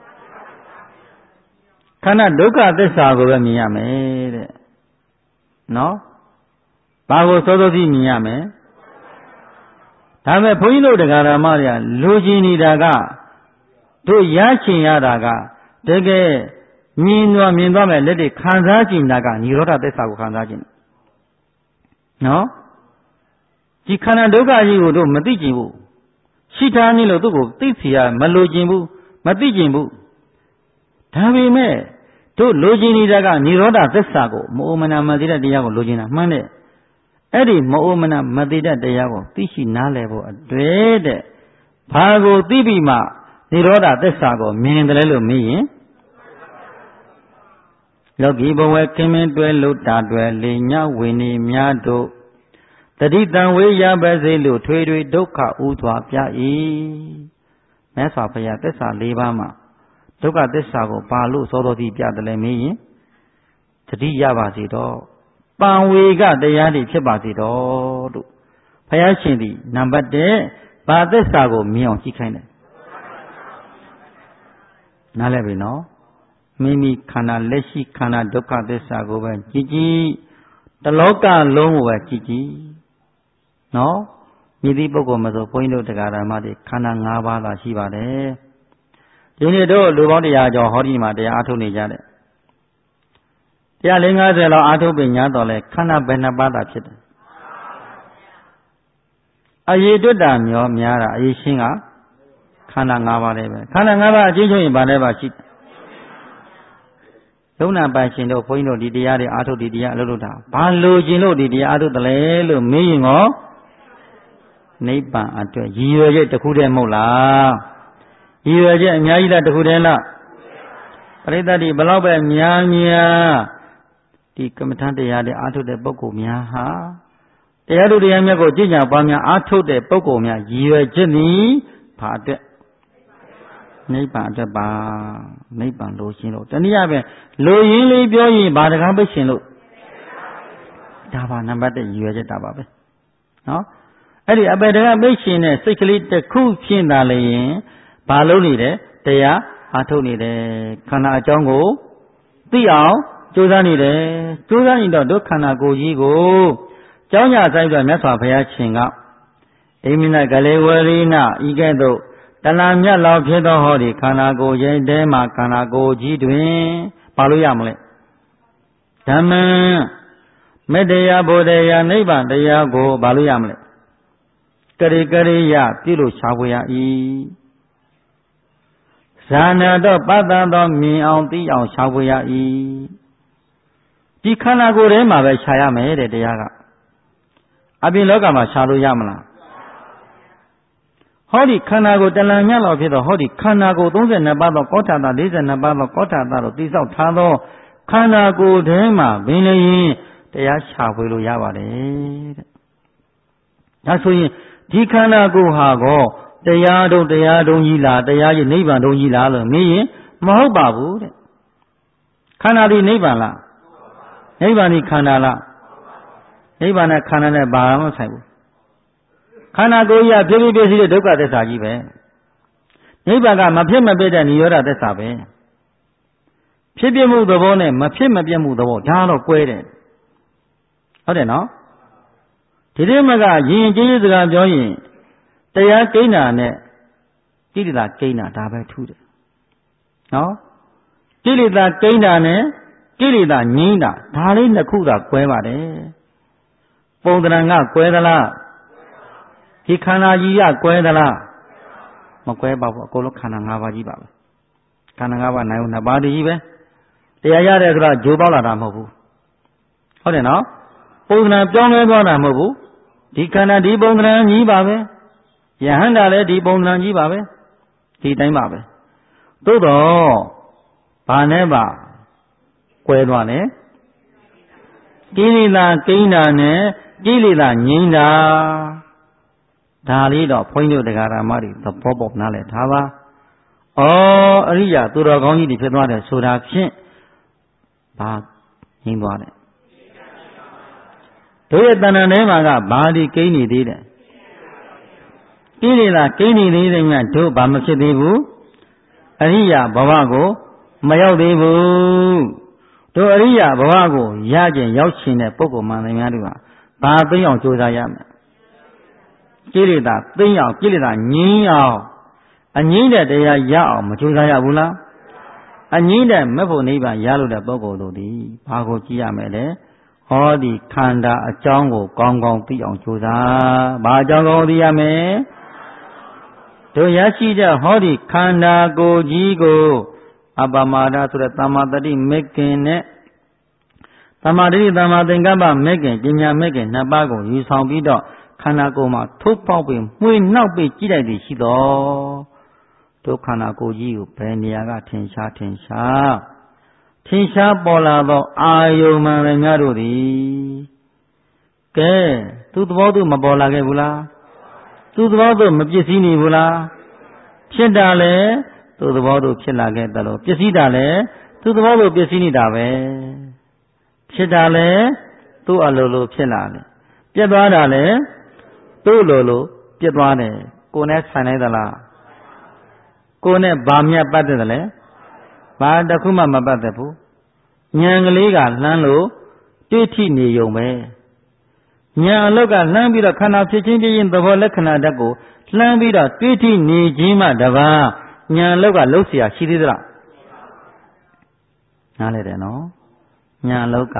ခန္ဓာဒုက္ခသစ္စာကိုပဲမြင်ရမယ်တဲ့နော်ဘာကိုစောစောသိမြင်ရမယ်ဒါပေမဲ့ဘုန်းကြီးတို့တရားဓမ္မတွေကလူကျင်နေတာကတို့ရချင်ရတာကတကယ်မြင်သွားမယ်လက်တွေခံစားကျင်တာကនិရောဓသစ္စာကိုခံစားကျင်နော်ဒီခန္ဓာဒုက္ခကြီးကိုတို့မသိကျင်ဘူးရှိထားနေလို့သူ့ကိုသိစီရမလိုကျင်ဘူးမသိကျင်ဘူးဒါပေမဲ့တို့လိုချင်နေတာကនិရောဓသစ္စာကိုမအိုမနာမသိတဲ့တရားကိုလိုချင်တာမှန်တယ်အဲ့ဒီမအိုမနာမသိတဲ့တရားကိုသိရှိနားလည်ဖို့အတွက်တဲ့ဘာကိုသိပြီးမှនិရောဓသစ္စာကိုမြင်တယ်လို့မေးရင်လောကီဘဝခင်မင်းတွဲလို့တာတွဲလေညဝိနေများတို့တတိတံဝေရပါစေလို့ထွေထွေဒုက္ခဥစွာပြ၏မြတ်စွာဘုရားသစ္စာ၄ပါးမှာဒုက္ခသစ္စာကိုဘာလို့စောစောသိပြတယ်လဲမေးရင်တတိရပါစေတော့ပံဝေကတရားတွေဖြစ်ပါစေတော့တို့ဘုရားရှင်သည်နံပါတ်1ဘာသစ္စာကိုမြင်အောင်ကြည့်ခိုင်းတယ်နားလည်ပြီနော်မိမိခန္ဓာလက်ရှိခန္ဓာဒုက္ခသစ္စာကိုပဲကြည့်တလောကလုံးကိုပဲကြည့်နော်မြည်သည့်ပုဂ္ဂိုလ်မဆိုဘုန်းကြီးတို့တရားဓမ္မတွေခန္ဓာ၅ပါးသာရှိပါတယ်ဒီနေ့တို့လူပေါင်း100ကျော်ဟောဒီမှာတရားအားထုတ်နေကြတယ်150လောက်အားထုတ်ပြီးညာတော့လဲခန္ဓာဘယ်နှပါးသာဖြစ်တယ်အရေးတွတ်တာများတာအရေးရှင်းကခန္ဓာ၅ပါးလေးပဲခန္ဓာ၅ပါးအချင်းချင်းဘာလဲပါရှိယုံနာပိုင်ရှင်တို့ဘုန်းကြီးတို့ဒီတရားတွေအားထုတ်ဒီတရားအလုပ်လုပ်တာဘာလို့ခြင်းလို့ဒီတရားအားထုတ်တယ်လဲလို့မေးရင်ရောနိဗ္ဗာန်အတွက်ရည်ရွယ်ချက်တစ်ခုတည်းမဟုတ်လားရည်ရွယ်ချက်အများကြီးလားတစ်ခုတည်းလားပရိသတ်ဒီဘလောက်ပဲများဒီကမ္မထန်တရားတွေအားထုတ်တဲ့ပုဂ္ဂိုလ်များဟာတရားတို့တရားမြတ်ကိုကြည်ညာပွားများအားထုတ်တဲ့ပုဂ္ဂိုလ်များရည်ရွယ်ချက်သည်ဘာအတွက်နိဗ္ဗာန်အတွက်ပါနိဗ္ဗာန်လိုရှင်လို့တနည်းအားဖြင့်လိုရင်းလေးပြောရင်ဘာတကားပဲရှင်လို့ဒါပါနံပါတ်1ရည်ရွယ်ချက်ဒါပါပဲနော်အဲ့ဒီအပေတကားပိတ်ရှင်တဲ့စိတ်ကလေးတစ်ခုဖြင့်သာလျင်ဘာလုပ်နေတယ်တရားအားထုတ်နေတယ်ခန္ဓာအကြောင်းကိုသိအောင်ကြိုးစားနေတယ်ကြိုးစားနေတော့ဒုက္ခန္ဓာကိုယ်ကြီးကိုကျောင်းညာဆိုင်ပြမြတ်စွာဘုရားရှင်ကအိမိနကလေးဝရိဏဤကဲ့သို့တဏှာမြတ်လောက်ဖြစ်သောဟောဒီခန္ဓာကိုယ်ရဲ့တဲမှာခန္ဓာကိုယ်ကြီးတွင်ဘာလို့ရမလဲဓမ္မမေတ္တရားဘုဒ္ဓရာနိဗ္ဗာန်တရားကိုဘာလို့ရမလဲကရိကရိယပြုလို့ရှားဖွေရ၏ဇာနာတော့ပတ္တသောမြင်အောင်သိအောင်ရှားဖွေရ၏ဒီခန္ဓာကိုယ်ထဲမှာပဲရှားရမယ်တဲ့တရားကအပြင်လောကမှာရှားလို့ရမလားဟောဒီခန္ဓာကိုယ်တလံမြတ်လောက်ဖြစ်သောဟောဒီခန္ဓာကိုယ်32ပါးသောကောဋ္ဌတာ42ပါးသောကောဋ္ဌတာတို့တိဆောက်ထားသောခန္ဓာကိုယ်ထဲမှာဘင်းလျင်တရားရှားဖွေလို့ရပါတယ်တဲ့ဒါဆိုရင်ဒီခန္ဓာကိုယ်ဟာကောတရားတုံးကြီးလားတရားကြီးနိဗ္ဗာန်တုံးကြီးလားလို့မေးရင်မဟုတ်ပါဘူးတဲ့ခန္ဓာဒီနိဗ္ဗာန်လားနိဗ္ဗာန်ဒီခန္ဓာလားနိဗ္ဗာန်နဲ့ခန္ဓာနဲ့ဘာမှမဆိုင်ဘူးခန္ဓာကိုယ်ကြီးကဖြစ်ဖြစ်ပြည့်စည်တဲ့ဒုက္ခသစ္စာကြီးပဲနိဗ္ဗာန်ကမဖြစ်မပြည့်တဲ့និရောဓသစ္စာပဲဖြစ်ပြမှုသဘောနဲ့မဖြစ်မပြည့်မှုသဘောဒါတော့ကွဲတယ်ဟုတ်တယ်နော်ဒီတည်းမကရင်ကျေးစကားပြောရင်တရားကိန်းတာနဲ့ကိလေသာကိန်းတာဒါပဲထူးတယ်နော်ကိလေသာကိန်းတာနဲ့ကိလေသာငြိမ်းတာဒါလေးနှစ်ခုသာကွဲပါတယ်ပုံသဏ္ဍာန်ကကွဲသလားဒီခန္ဓာကြီးကကွဲသလားမကွဲပါဘူးအကုန်လုံးခန္ဓာ၅ပါးကြီးပါပဲခန္ဓာ၅ပါးနိုင်ဦး2ပါးတည်းကြီးပဲတရားရတဲ့ဆိုတာဂျိုးပေါက်လာတာမဟုတ်ဘူးဟုတ်တယ်နော်ပုံသဏ္ဍာန်ပြောင်းလဲသွားတာမဟုတ်ဘူးဒီခန္ဓာဒီပုံသဏ္ဍာန်ကြီးပါပဲယဟန္တာလည်းဒီပုံသဏ္ဍာန်ကြီးပါပဲဒီတိုင်းပါပဲသို့တော့ဘာနဲ့ပါကွဲသွားလဲကိလေသာကိန်းတာနဲ့ကိလေသာငြိမ်းတာဒါလေးတော့ဘုန်းကြီးတို့တရားဓမ္မတွေသဘောပေါက်နားလည်ထားပါဩအရိယာသူတော်ကောင်းကြီးတွေဖြစ်သွားတယ်ဆိုတာဖြင့်ဘာငြိမ်းသွားတယ်တို့ရဲ့တဏ္ဍာထဲမှာကဘာဒီကိန်းနေသေးတယ်ကိလေသာကိန်းနေသေးတယ်များတို့ဘာမဖြစ်သေးဘူးအရိယာဘဝကိုမရောက်သေးဘူးတို့အရိယာဘဝကိုရကျင်ရောက်ရှင်တဲ့ပုဂ္ဂိုလ်မှန်တယ်များတို့ဟာဘာသိအောင်ကြိုးစားရမလဲကိလေသာသိအောင်ကိလေသာငြိမ်းအောင်အငြိမ့်တဲ့တရားရအောင်မကြိုးစားရဘူးလားအငြိမ့်တဲ့မဖို့နိဗ္ဗာန်ရလို့တဲ့ပုဂ္ဂိုလ်တို့ဒီဘာကိုကြည့်ရမလဲဟောဒီခန္ဓာအကြောင်းကိုကောင်းကောင်းသိအောင်ကြိုးစားဘာအကြောင်းကောင်းသိရမလဲတို့ရရှိတဲ့ဟောဒီခန္ဓာကိုယ်ကြီးကိုအပမာဒဆိုတဲ့သမ္မာတတိမေခင်နဲ့သမ္မာတတိသမ္မာသင်္ကပ္ပမေခင်ပညာမေခင်2ပါးကိုယူဆောင်ပြီးတော့ခန္ဓာကိုယ်မှာထိုးပေါက်ပြီးမှွေနှောက်ပြီးကြည့်လိုက်သည်ရှိတော်တို့ခန္ဓာကိုယ်ကြီးကိုဘယ်နေရာကထင်ရှားပေါ်လာသောအာယုံမှန်လည်းများတို့သည်ကဲသူသဘောသူမပေါ်လာခဲ့ဘူးလားသူသဘောသူမပြည့်စည်နေဘူးလားဖြစ်တာလဲသူသဘောသူဖြစ်လာခဲ့တယ်လို့ပြည့်စည်တာလဲသူသဘောသူပြည့်စည်နေတာပဲဖြစ်တာလဲသူ့အလိုလိုဖြစ်လာတယ်ပြတ်သွားတာလဲသူ့လိုလိုပြတ်သွားတယ်ကိုယ်နဲ့ဆန်နေသလားကိုယ်နဲ့ဘာမြတ်ပတ်သက်တယ်လဲဘာတခုမှမပတ်သက်ဘူးဉာဏ်ကလေးကလှမ်းလို့တွေ့ထိနေုံပဲဉာဏ်အလုတ်ကလှမ်းပြီးတော့ခန္ဓာဖြစ်ချင်းပြင်းသဘောလက္ခဏာဓာတ်ကိုလှမ်းပြီးတော့တွေ့ထိနေခြင်းမှတပါးဉာဏ်အလုတ်ကလှုပ်เสียရှိသေးသလားနားလဲတယ်နော်ဉာဏ်အလုတ်က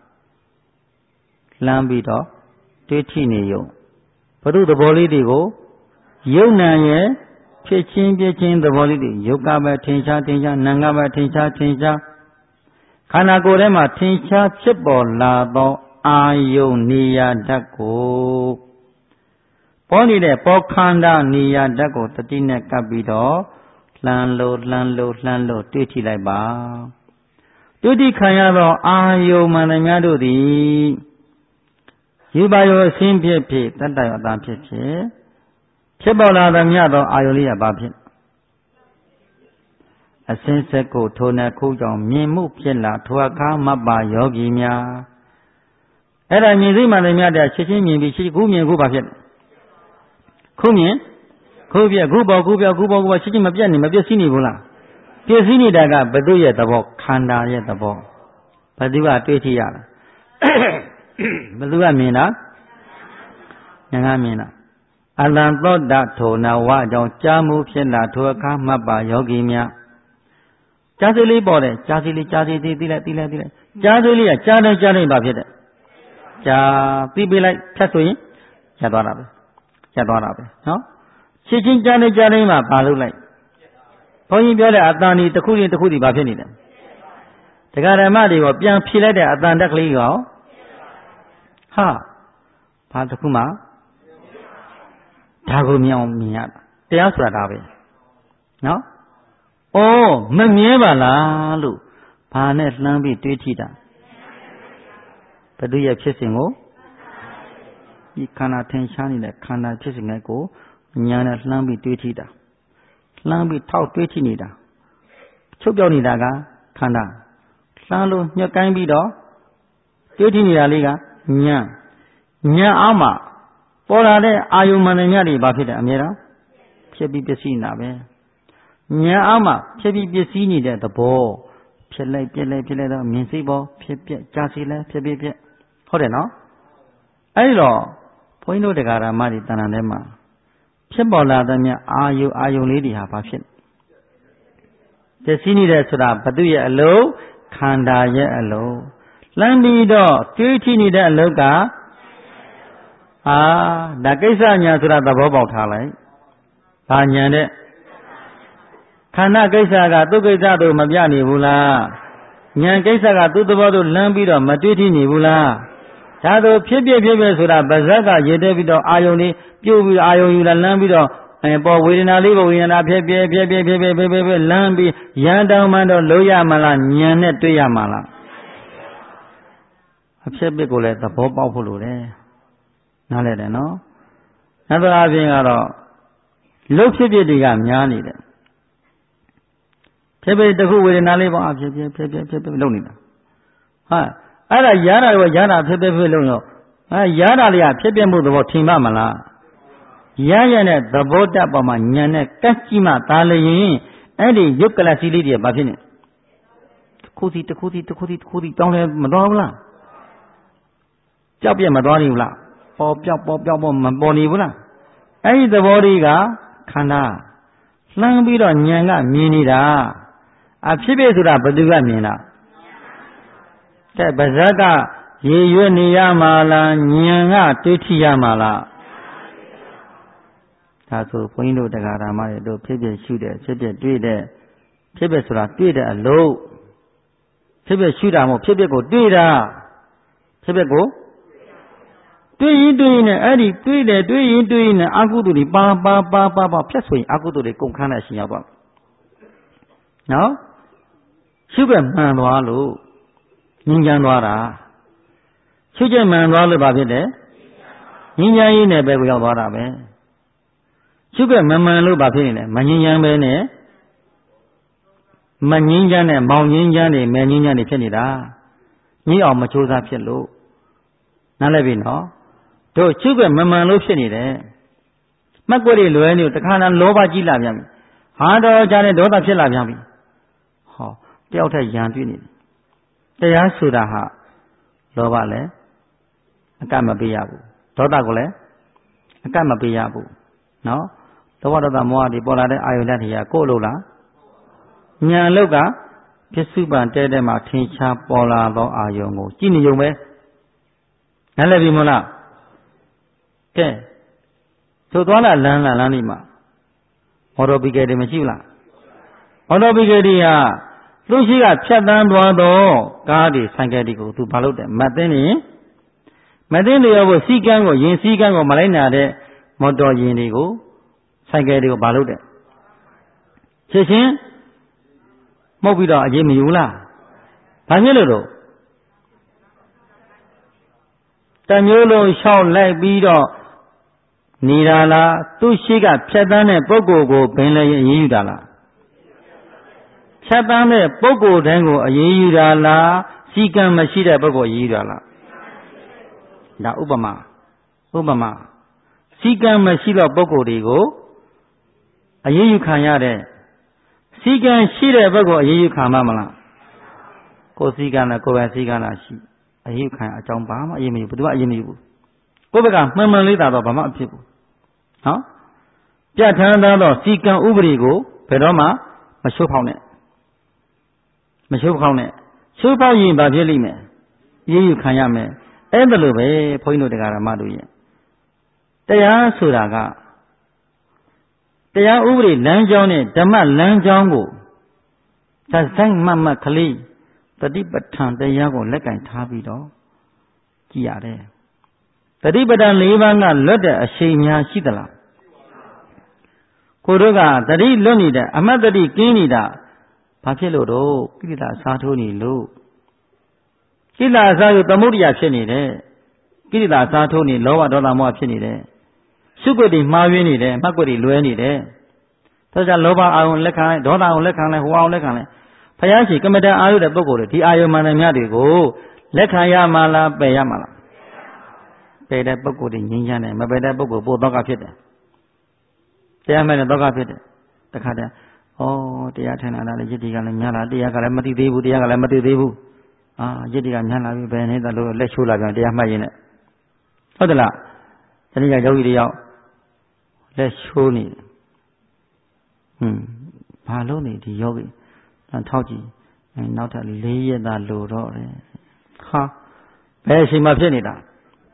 လှမ်းပြီးတော့တွေ့ထိနေုံဘုရုသဘောလေးတွေကိုယုံနံရဲ့ဖြစ်ချင်းပြချင်းသဘောလေးတွေယုတ်ကပဲထင်ရှားနာမ်ကပဲထင်ရှားခန္ဓာကိုယ်ထဲမှာထင်ရှားဖြစ်ပေါ်လာသောအာယုန်နေရာဓာတ်ကိုပေါ်နေတဲ့ပေါ်ခန္ဓာနေရာဓာတ်ကိုတတိနဲ့ကပ်ပြီးတော့လှမ်းလို့တွေးကြည့်လိုက်ပါတွေ့တိခံရသောအာယုန်မှန်သမျှတို့သည်ယူပါယောအစဉ်ဖြစ်တတ္တယောအတန်ဖြစ်ပေါ်လာသမျှသောအာယုန်လေးကဘာဖြစ်အစဉ်ဆက်ကိုထိုနှစ်ခုကြောင့်မြင်မှုဖြစ်လာထိုအခါမပ္ပါယောဂီများအဲ့ဒါမြင်သိမှန်သမျှတဲ့ချက်ချင်းမြင်ပြီးခုမြင်ခုဘာဖြစ်ခုမြင်ခုပြခုပေါ်ချက်ချင်းမပြတ်စီးနေဘူးလားပြည့်စည်နေတာကဘသူရဲ့သဘောခန္ဓာရဲ့သဘောဘသူကတွေးကြည့်ရတာဘသူကမြင်တာဉာဏ်ကမြင်တာအလံသောတထိုနဝအကြောင်းကြားမှုဖြစ်လာထိုအခါမပ္ပါယောဂီများကြားစိလေးပေါ်တယ်ကြားစိလေးသိလိုက်ကြားစိလေးကကြားတိုင်းဘာဖြစ်တယ်ကြားသိပေးလိုက်ဖြတ်ဆိုရင်ရသွားတာပဲနော်ချက်ချင်းကြားတိုင်းမှာပါလို့လိုက်ဘုန်းကြီးပြောတဲ့အတန်ဒီတစ်ခုချင်းဘာဖြစ်နေလဲတရားဓမ္မတွေကိုပြန်ဖြေလိုက်တဲ့အတန်တက်ကလေးရောဟာဘာတစ်ခုမှဒါကိုမြင်ရတာတရားဆိုတာဒါပဲနော်ဩမမြဲပါလားလို့ဘာနဲ့လှမ်းပြီးတွေးကြည့်တာဘုဒ္ဓရဲ့ဖြစ်စဉ်ကိုဒီခန္ဓာထင်ရှားနေတဲ့ခန္ဓာဖြစ်စဉ်ကိုဉာဏ်နဲ့လှမ်းပြီးတွေးကြည့်တာလှမ်းပြီးထောက်တွေးကြည့်နေတာချုပ်ပြောက်နေတာကခန္ဓာလှမ်းလို့ညှက်ကိုင်းပြီးတော့တွေးကြည့်နေတာလေးကဉာဏ်အောက်မှာပေါ်လာတဲ့အာယုံမှန်တဲ့ညတွေဘာဖြစ်တယ်အမြဲတမ်းဖြစ်ပြီးပစ္စည်းနေတာပဲဉာဏ်အောက်မှာဖြစ်ပြီးပစ္စည်းနေတဲ့သဘောဖြစ်လိုက်တော့မြင်စိပေါ်ဖြစ်ပြက်ကြားစိလဲဖြစ်ဟုတ်တယ်နော်အဲဒီတော့ဘုန်းကြီးတို့တရားဓမ္မတွေတဏ္ဍာထဲမှာဖြစ်ပေါ်လာတဲ့မြအာယုံလေးတွေဟာဘာဖြစ်ပစ္စည်းနေတဲ့ဆိုတာဘသူရဲ့အလုံးခန္ဓာရဲ့အလုံးလှမ်းပြီးတော့တွေးကြည့်နေတဲ့အလုံးကဒါကိစ္စညာဆိုတာသဘောပေါက်ထားလိုက်ဘာညာတဲ့ခန္ဓာကိစ္စကသူ့ကိစ္စတို့မပြနေဘူးလားညာကိစ္စကသူ့သဘောတို့လမ်းပြီးတော့မတွေးကြည့်နေဘူးလားဒါဆိုဖြစ်ဆိုတာဗဇက်ကရေတက်ပြီးတော့အာယုန်လေးပြုတ်ပြီးအာယုန်ယူလာလမ်းပြီးတော့ပေါ်ဝေဒနာလေးပေါ်ဝေဒနာဖြစ်လမ်းပြီးရန်တောင်းမှတော့လို့ရမလားညာနဲ့တွေးရမလားအဖြစ်ကိုလည်းသဘောပေါက်ဖို့လိုတယ်နားလည်တယ်နော်နောက်တစ်အပြင်ကတော့လှုပ်ဖြစ်တွေကများနေတယ်ဖြစ်တခုဝေဒနာလေးပေါ့ဖြစ်လုပ်နေတာဟာအဲ့ဒါရတာရောရတာဖြစ်လို့ရောရတာလေးကဖြစ်မှုသဘောထင်ပါမလားရတဲ့သဘောတတ်ပေါ်မှာညာနဲ့ကတ်ကြည့်မှသာလျင်အဲ့ဒီယုတ်ကလစီလေးတွေဘာဖြစ်နေတစ်ခုစီတောင်းလဲမတော်ဘူးလားကြောက်ပြက်မတော်နေဘူးလားပေါ်ပြောက်မပေါ်နေဘူးလားအဲ့ဒီသဘောတွေကခန္ဓာလှမ်းပြီးတော့ဉာဏ်ကမြင်နေတာအဖြစ်ဆိုတာဘယ်သူကမြင်တာတဲ့ဗဇက်ကရေရွတ်နေရမှာလားဉာဏ်ကတွေးထရမှာလားဒါဆိုဘုန်းကြီးတို့တရားဓမ္မတွေတို့ဖြစ်ရှုတဲ့ဖြစ်တွေ့တဲ့ဖြစ်ဆိုတာတွေ့တဲ့အလုံးဖြစ်ရှုတာမဟုတ်ဖြစ်ကိုတွေ့တာဖြစ်ကိုတွေ့ရင်နဲ့အဲ့ဒီတွေ့ရင်နဲ့အကုသိုလ်တွေပါဖြတ်ဆိုရင်အကုသိုလ်တွေကုန်ခန်းတဲ့အရှင်ရောက်သွားနော်ရှုမှန်သွားလို့ငြိမ်းချမ်းသွားတာရှုချက်မှန်သွားလို့ဘာဖြစ်တယ်ငြိမ်းချမ်းရေးနဲ့ပဲကိုရောက်သွားတာပဲရှုမမှန်လို့ဘာဖြစ်နေလဲမငြိမ်းချမ်းပဲနဲ့မငြိမ်းချမ်းနဲ့မောင်ငြိမ်းချမ်းတွေမဲငြိမ်းချမ်းတွေဖြစ်နေတာငြိအောင်မကြိုးစားဖြစ်လို့နားလည်ပြီနော်တို့ရှုမမှန်လို့ဖြစ်နေတယ်မှတ်ကိုယ်တွေလွယ်နေတခါတည်းလောဘကြီးလာပြန်ပြီဟာတော့ကြတဲ့ဒေါသဖြစ်လာပြန်ပြီဟောတယောက်ထက်ရန်တွေ့နေတယ်တရားဆိုတာဟာလောဘလည်းအကန့်မပေးရဘူးဒေါသကိုလည်းအကန့်မပေးရဘူးနော်လောဘဒေါသမောဟတွေပေါ်လာတဲ့အာယုန်ဓာတ်တွေကကိုယ်လို့လားဉာဏ်လောက်ကပစ္စုပန်တဲမှာထင်ရှားပေါ်လာသောအာယုန်ကိုကြည့်နေုံပဲနားလည်ပြီမလားကဲသို့သွားလာလမ်းနေမှာမော်တော်ဘီကယ်တွေမရှိဘူးလားမော်တော်ဘီကယ်တွေဟာသူရှိကဖြတ်တန်းသွားတော့ကားတွေဆိုင်ကယ်တွေကိုသူဘာလုပ်တယ်မသိနေမသိနေရောစီကန်းကိုရင်စီကန်းကိုမလိုက်နာတဲ့မော်တော်ယာဉ်တွေကိုဆိုင်ကယ်တွေကိုဘာလုပ်တယ်ချက်ချင်းမှုတ်ပြီးတော့အရေးမယူလားဘာဖြစ်လို့တော့တမျိုးလုံးလျှောက်လိုက်ပြီးတော့နေတာလားသူရှိကဖြတ်တန်းတဲ့ပုဂ္ဂိုလ်ကိုဘယ်လဲအရေးယူတာလားဖြတ်တန်းတဲ့ပုဂ္ဂိုလ်တိုင်းကိုအရေးယူတာလားစီကံမရှိတဲ့ပုဂ္ဂိုလ်အရေးယူတာလားဒါဥပမာစီကံမရှိတော့ပုဂ္ဂိုလ်တွေကိုအရေးယူခံရတဲ့စီကံရှိတဲ့ပုဂ္ဂိုလ်အရေးယူခံမှာမလားကိုယ်စီကံနဲ့ကိုယ်ပဲစီကံလားရှိအရေးယူခံအကြောင်းဘာမှအရေးမယူဘူးသူကအရေးမယူဘူးကိုယ့်ဘက်ကမှန်မှန်လေးသာတော့ဘာမှအဖြစ်ဘူးနော်ပြဋ္ဌာန်းသောစီကံဥပဒေကိုဘယ်တော့မှမချိုးဖောက်နဲ့ချိုးဖောက်ရင်ဘာဖြစ်လိမ့်မယ်အရေးယူခံရမယ်အဲ့ဒါလိုပဲဘုန်းကြီးတို့တရားဓမ္မတို့ရဲ့တရားဆိုတာကတရားဥပဒေလမ်းကြောင်းနဲ့ဓမ္မလမ်းကြောင်းကိုသဆိုင်မှတ်ကလေးတတိပဋ္ဌာန်တရားကိုလက်ကင်ထားပြီးတော့ကြည်ရတယ်တတိပဋ္ဌာန်၄ပါးကလွတ်တဲ့အရှိန်များရှိသလားကိုတို့ကတတိလွတ်နေတဲ့အမတ်တတိကင်းနေတာဘာဖြစ်လို့တော့ကိလေသာအစားထိုးနေလို့ကိလေသာအစားကိုသမုဒ္ဒရာဖြစ်နေတယ်ကိလေသာအစားထိုးနေလောဘဒေါသမောဟဖြစ်နေတယ်ရှုပ်ွက်တွေမှားယွင်းနေတယ်မှတ်ွက်တွေလွဲနေတယ်ဒါကြောင့်လောဘအာရုံလက်ခံလိုက်ဒေါသအာရုံလက်ခံလိုက်ဟိုအာရုံလက်ခံလိုက်ဘုရားရှိကမ္မဋ္ဌာန်းအာရုံတဲ့ပုဂ္ဂိုလ်တွေဒီအာရုံမှန်တယ်များတွေကိုလက်ခံရမှာလားပယ်ရမှာလားပယ်တဲ့ပုဂ္ဂိုလ်တွေငြင်းချမ်းတယ်မပယ်တဲ့ပုဂ္ဂိုလ်ပို့တော့ကဖြစ်တယ်တရားမဲ့တဲ့တော့ကဖြစ်တယ်တခါတည်းတရားထိုင်လာတယ်ယတိကလည်းများလာတရားကလည်းမသိသေးဘူးတရားကလည်းမသိသေးဘူးယတိကများလာပြီဘယ်နဲ့တော့လက်ချိုးလာပြန်တရားမှတ်ရင်းနဲ့ဟုတ်တယ်လားတနည်းယောဂီတွေရောက်လက်ချိုးနေဘာလို့နေဒီယောဂီထောက်ကြည့်နောက်ထပ်၄ရက်သာလိုတော့တယ်ဟာဘယ်အချိန်မှဖြစ်နေတာ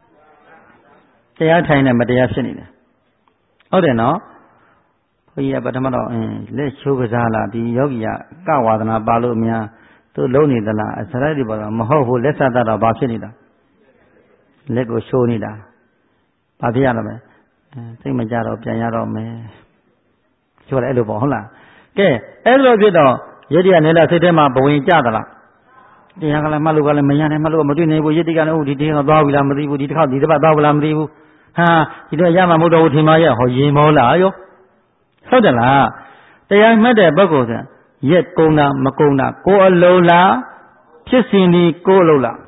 တရားထိုင်နေမတရားဖြစ်နေတယ်ဟုတ်တယ်နော်ဘုရားပထမတော့လက်ချိုးကစားလာဒီယောဂီကဝါဒနာပါလို့အများသူလုံးနေသလားအစရိုက်တွေပေါ်တော့မဟုတ်ဘူးလက်ဆက်တတော့ဘာဖြစ်နေတာလက်ကိုရှိုးနေတာဘာဖြစ်ရတော့မလဲစိတ်မကြတော့ပြန်ရတော့မယ်ချိုးတယ်အဲ့လိုပေါ့ဟုတ်လားကဲအဲ့လိုဖြစ်တော့ယတိကနေလာစိတ်ထဲမှာဘဝင်ကြသလားတရားကလည်းမှတ်လို့ကလည်းမရနိုင်မှတ်လို့မတွေ့နိုင်ဘူးယတိကလည်းဒီတင်းကသွားပြီလားမသိဘူးဒီတစ်ခါဒီတစ်ပတ်သွားပြီလားမသိဘူးဟာဒီတော့ရမှာမဟုတ်တော့ဘူးထင်ပါရဲ့ဟောရင်မောလားရောဟုတ်တယ်လားတရားမှတ်တဲ့ပုဂ္ဂိုလ်ဆိုရက်ကုံတာမကုံတာကိုယ်အလုံးလားဖြစ်စဉ်ဒီကိုယ်အလုံးလား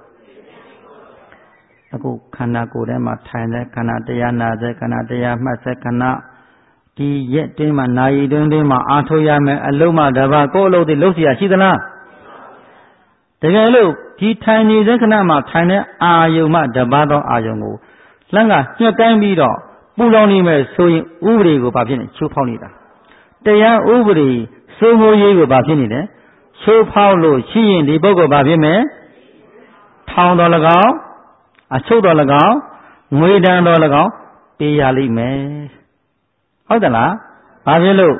အခုခန္ဓာကိုယ်ထဲမှာထိုင်တဲ့ခန္ဓာတရားနာတဲ့ခန္ဓာတရားမှတ်တဲ့ခန္ဓာဒီရက်တင်းမှာနာရီတွင်းမှာအားထုတ်ရမယ်အလုံးမှတပါကိုယ်အလုံးတွေလုံးเสียရှိသလားတကယ်လို့ဒီထိုင်နေတဲ့ခဏမှာထိုင်တဲ့အာယုံမှတပါသောအာယုံကိုလှမ်းကညှက်ကိုင်းပြီးတော့ပူလောင်နေမယ်ဆိုရင်ဥပဒေကိုဘာဖြစ်နေချိုးဖောက်နေတာတရားဥပဒေစိုးမိုးရေးကိုဘာဖြစ်နေလဲချိုးဖောက်လို့ရှိရင်ဒီပုဂ္ဂိုလ်ဘာဖြစ်မယ်ထောင်တော်၎င်းအချုပ်တော်၎င်းငွေတန်တော်၎င်းပေးရလိမ့်မယ်ဟုတ်တယ်လားဘာဖြစ်လို့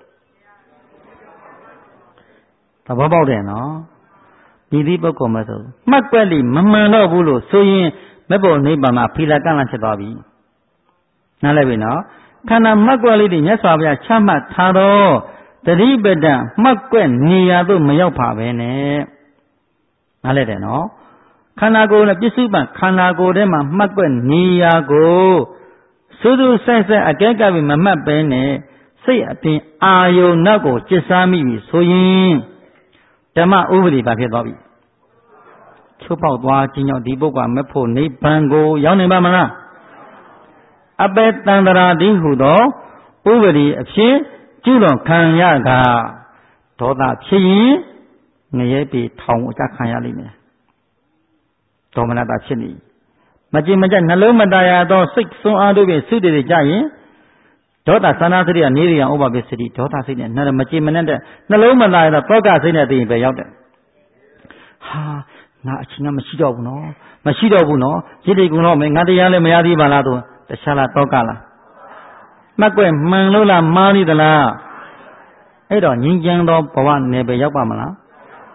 သဘောပေါက်တယ်နော်ဒီပုဂ္ဂိုလ်မဆိုမှတ်ကွက်လိမမှန်တော့ဘူးလို့ဆိုရင်မဘုံနိဗ္ဗာန်မှာဖီလာကန့်လန့်ဖြစ်သွားပြီနားလည်ပြီနော်ခန္ဓာမှတ်ကွက်လေးတွေမြတ်စွာဘုရားချမှတ်ထားတော့တတိပဒံမှတ်ကွက်နေရာသို့မရောက်ပါပဲနဲ့နားလည်တယ်နော်ခန္ဓာကိုယ်နဲ့ပစ္စုပန်ခန္ဓာကိုယ်ထဲမှာမှတ်ကွက်နေရာကိုစူးစူးဆိုင်ဆိုင်အကဲကပ်ပြီးမမှတ်ပဲနဲ့စိတ်အပြင်အာယုံနောက်ကိုကျစ်စားမိပြီဆိုရင်ဓမ္မဥပဒေပါဖြစ်သွားပြီချိုးပေါက်သွားခြင်းကြောင့်ဒီပုဂ္ဂိုလ်မဖို့နိဗ္ဗာန်ကိုရောက်နိုင်ပါမလားအပေတန္တရာတိဟုသောဥပဒေအဖြစ်ကျူးလွန်ခံရကဒေါသဖြစ်ရင်ငရဲပေထောင်အကြခံရလိမ့်မယ်ဒေါမနတာဖြစ်နေမကြင်မကြနှလုံးမတရာသောစိတ်ဆွမ်းအားတို့ဖြင့်သုတေတွေကြရင်ဒေါသသနာသတိကနေရိယံဥပပစ္စတိဒေါသစိတ်နဲ့မကြင်မနဲ့တဲ့နှလုံးမတရာသောတောကစိတ်နဲ့သိရင်ပဲရောက်တယ်ဟာငါအချင်းကမရှိတော့ဘူးနော်မရှိတော့ဘူးနော်ရစ်တိကုံတော့မယ်ငါတရားလည်းမရသေးပါလားတော့တခြားလားတောကလားမှတ်ကွက်မှန်လို့လားမှားနေသလားအဲ့တော့ငြင်းချမ်းသောဘဝနယ်ပဲရောက်ပါမလား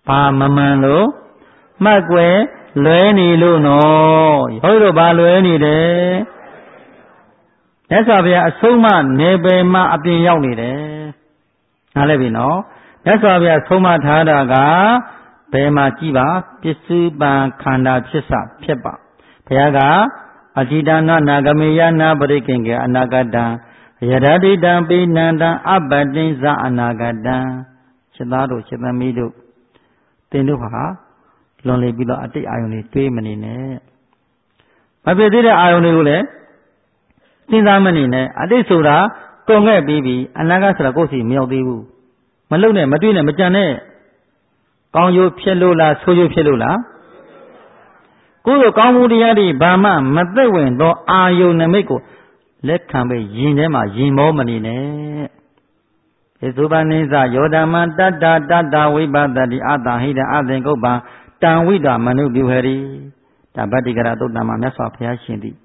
ဘာမမှန်လို့မှတ်ွယ်လွဲနေလို့နော်ဟုတ်တော့ဘာလွဲနေတယ်မြတ်စွာဘုရားအဆုံးမနေပယ်မှာအပြင်ရောက်နေတယ်နားလည်ပြီနော်မြတ်စွာဘုရားဆုံးမထားတာကဘယ်မှာကြည့်ပါပစ္စုပန်ခန္ဓာဖြစ်စဖြစ်ပါဘုရားကအတိတနာနာဂမေယနာပရိကိဉ္ကေအနာဂတံယရတိတံပိဏံတံအပတ္တိဇအနာဂတံစိတ်သားတို့စိတ်သမီးတို့သင်တို့ဟာလွန်လေပြီးတော့အတိတ်အာယုန်တွေတွေးမနေနဲ့မဖြစ်သေးတဲ့အာယုန်တွေကိုလည်းစဉ်းစားမနေနဲ့အတိတ်ဆိုတာကုန်ခဲ့ပြီးပြီအနာဂတ်ဆိုတာကိုယ်စီမရောက်သေးဘူးမလုံနဲ့မတွေးနဲ့မကြံနဲ့ကောင်းကျိုးဖြစ်လို့လားဆိုးကျိုးဖြစ်လို့လားကိုယ်တို့ကောင်းမှုတရားတွေဘာမှမသက်ဝင်သောအာယုန်နမိတ်ကိုလက်ခံပဲယင်ထဲမှာယင်မောမနေနဲ့ဧသုပနိစ္စယောဓမ္မတတ္တဝိပဿတိအတ္တဟိတအသင်္ကုပ္ပံတံဝိတမနုပြုဟရိဒါဗတ္တိကရသုတ်တံမှာမြတ်စွာဘုရားရှင်သည်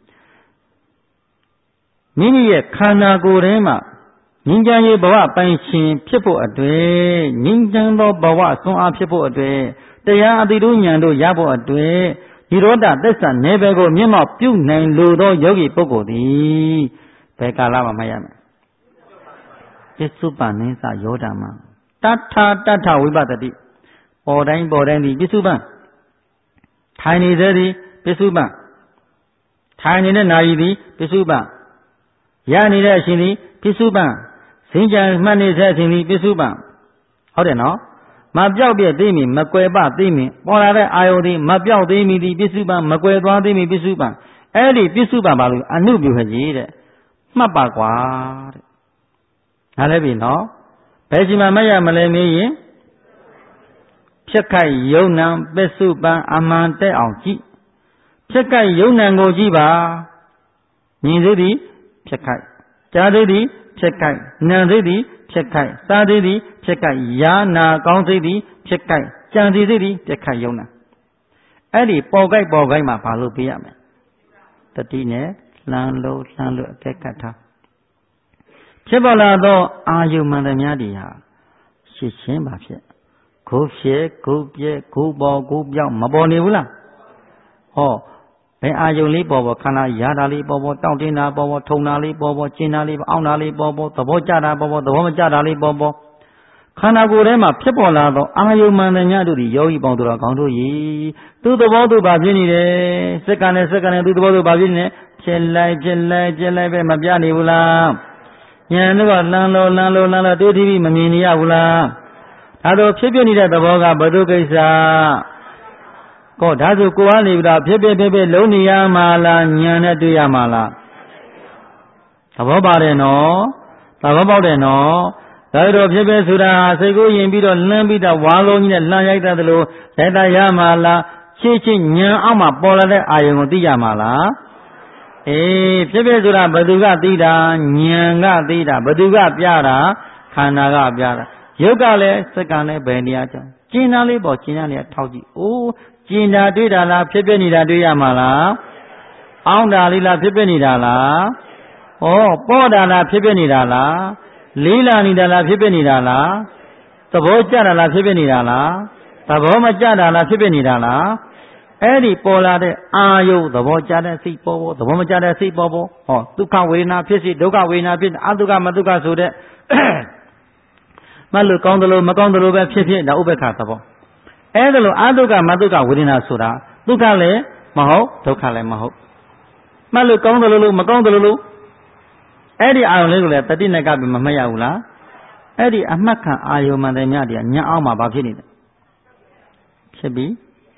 မိမိရဲ့ခန္ဓာကိုယ်ထဲမှာငြိမ်းချမ်းရေးဘဝပိုင်ရှင်ဖြစ်ဖို့အတွက်ငြိမ်းချမ်းသောဘဝဆွမ်းအားဖြစ်ဖို့အတွက်တရားအတိတို့ဉာဏ်တို့ရဖို့အတွက်ဒီရောဓသစ္စာနယ်ပယ်ကိုမျက်မှောက်ပြုနိုင်လိုသောယောဂီပုဂ္ဂိုလ်သည်ဘယ်ကာလမှာမှတ်ရမလဲပစ္စုပန်နိစ္စယောဓမ္မတထဝိပဿတိပေါ်တိုင်းသည်ပစ္စုပန်ထိုင်နေစေသည်ပစ္စုပန်ထိုင်နေတဲ့နာရီသည်ပစ္စုပန်ရနေတဲ့အရှင်သည်ပစ္စုပန်စင်ကြံမှတ်နေတဲ့အရှင်သည်ပစ္စုပန်ဟုတ်တယ်နော်မပြောက်ပြည့်သိမီမကွယ်ပသိမီပေါ်လာတဲ့အာယုန်သည်မပြောက်သေးမီသည်ပစ္စုပန်မကွယ်သွားသေးမီပစ္စုပန်အဲ့ဒီပစ္စုပန်ပါလို့အနုပြုဟကြီးတဲ့မှတ်ပါကွာတဲ့နားလည်ပြီနော်ဘယ်ချိန်မှမရမလဲမေးရင်ဖြစ်ခိုက်ယုံနံပစ္စုပန်အမှန်တဲ့အောင်ကြည့်ဖြစ်ခိုက်ယုံနံကိုကြည့်ပါမြင်သေးသည်ဖြစ်ခိုက်ကြားသေးသည်ဖြစ်ခိုက်နာသေးသည်ဖြစ်ခိုက်စားသေးသည်ဖြစ်ခိုက်ယာနာကောင်းသေးသည်ဖြစ်ခိုက်ကြံသေးသည်ဖြစ်ခိုက်ယုံနံအဲ့ဒီပေါ်ကိုက်မှာဘာလို့ပြရမလဲတတိနဲ့လှမ်းလို့အကဲခတ်ထားဖြစ်ပေါ်လာသောအာယုမှန်သမျှတွေဟာရှင်းရှင်းပါဖြစ်ကိုယ်ဖြစ်ကိုယ်ပြဲကိုယ်ပေါ်ကိုယ်ပြောင်းမပေါ်နေဘူးလားဟောဘယ်အာယုလေးပေါ်ခန္ဓာရတာလေးပေါ်တောင့်တင်းတာပေါ်ထုံတာလေးပေါ်ကျင်တာလေးအောင့်တာလေးပေါ်သဘောကျတာပေါ်သဘောမကျတာလေးပေါ်ခန္ဓာကိုယ်ထဲမှာဖြစ်ပေါ်လာသောအာယုမှန်သမျှတို့သည်ယောဂီပေါင်းတို့ကောင်းတို့၏သူသဘောသူပါဖြစ်နေတယ်စက္ကန့်နဲ့သူသဘောသူပါဖြစ်နေဖြစ်လိုက်ပဲမပြနေဘူးလားဉာဏ်တို့ကလှမ်းလို့တွေးထီးပြီးမမြင်နေရဘူးလားဒါတော့ဖြစ်ပြနေတဲ့သဘောကဘု து ကိစ္စကောဒါဆိုကိုယ်ကနေပြီးတော့ဖြစ်လုံးနေရမှာလားဉာဏ်နဲ့တွေ့ရမှာလားသဘောပါတယ်နော်သဘောပေါက်တယ်နော်ဒါတော့ဖြစ်ဆိုတာစိတ်ကိုယင်ပြီးတော့လှမ်းပြီးတော့ဝါလုံးကြီးနဲ့လှမ်းရိုက်တတ်တယ်လို့လက်တရမှာလားချင်းဉာဏ်အောက်မှာပေါ်လာတဲ့အာယုံကိုသိရမှာလားအေးဖြစ်ဆိုတာဘသူကသိတာဉာဏ်ကသိတာဘသူကပြတာခန္ဓာကပြတာရုပ်ကလည်းစက္ကန့်နဲ့ဘယ်နေရာကျကျင်တာလေးပေါ်ကျင်တာလေးထောက်ကြည့်အိုးကျင်တာတွေ့တာလားဖြစ်နေတာတွေ့ရမှာလားအောင်းတာလေးလားဖြစ်နေတာလားဩပေါ်တာလားဖြစ်နေတာလားလေးလာနေတာလားဖြစ်နေတာလားသဘောကျတာလားဖြစ်နေတာလားသဘောမကျတာလားဖြစ်နေတာလားအဲ့ဒီပေါ်လာတဲ့အာယုသဘောကျတဲ့စိတ်ပေါ်သဘောမကျတဲ့စိတ်ပေါ်ဟောဒုက္ခဝေဒနာဖြစ်စေဒုက္ခဝေဒနာဖြစ်အဒုက္ခမဒုက္ခဆိုတဲ့မလို့ကောင်းတယ်လို့မကောင်းတယ်လို့ပဲဖြစ်ဒါဥပ္ပခါသဘောအဲ့ဒါလို့အဒုက္ခမဒုက္ခဝေဒနာဆိုတာဒုက္ခလည်းမဟုတ်ဒုက္ခလည်းမဟုတ်မလို့ကောင်းတယ်လို့မကောင်းတယ်လို့အဲ့ဒီအာယုံလေးကိုလည်းတတိနဲ့ကပ်ပြီးမမှတ်ရဘူးလားအဲ့ဒီအမှတ်ခံအာယုံမှန်တယ်များတရားညာအောင်မှာဘာဖြစ်နေလဲဖြစ်ပြီး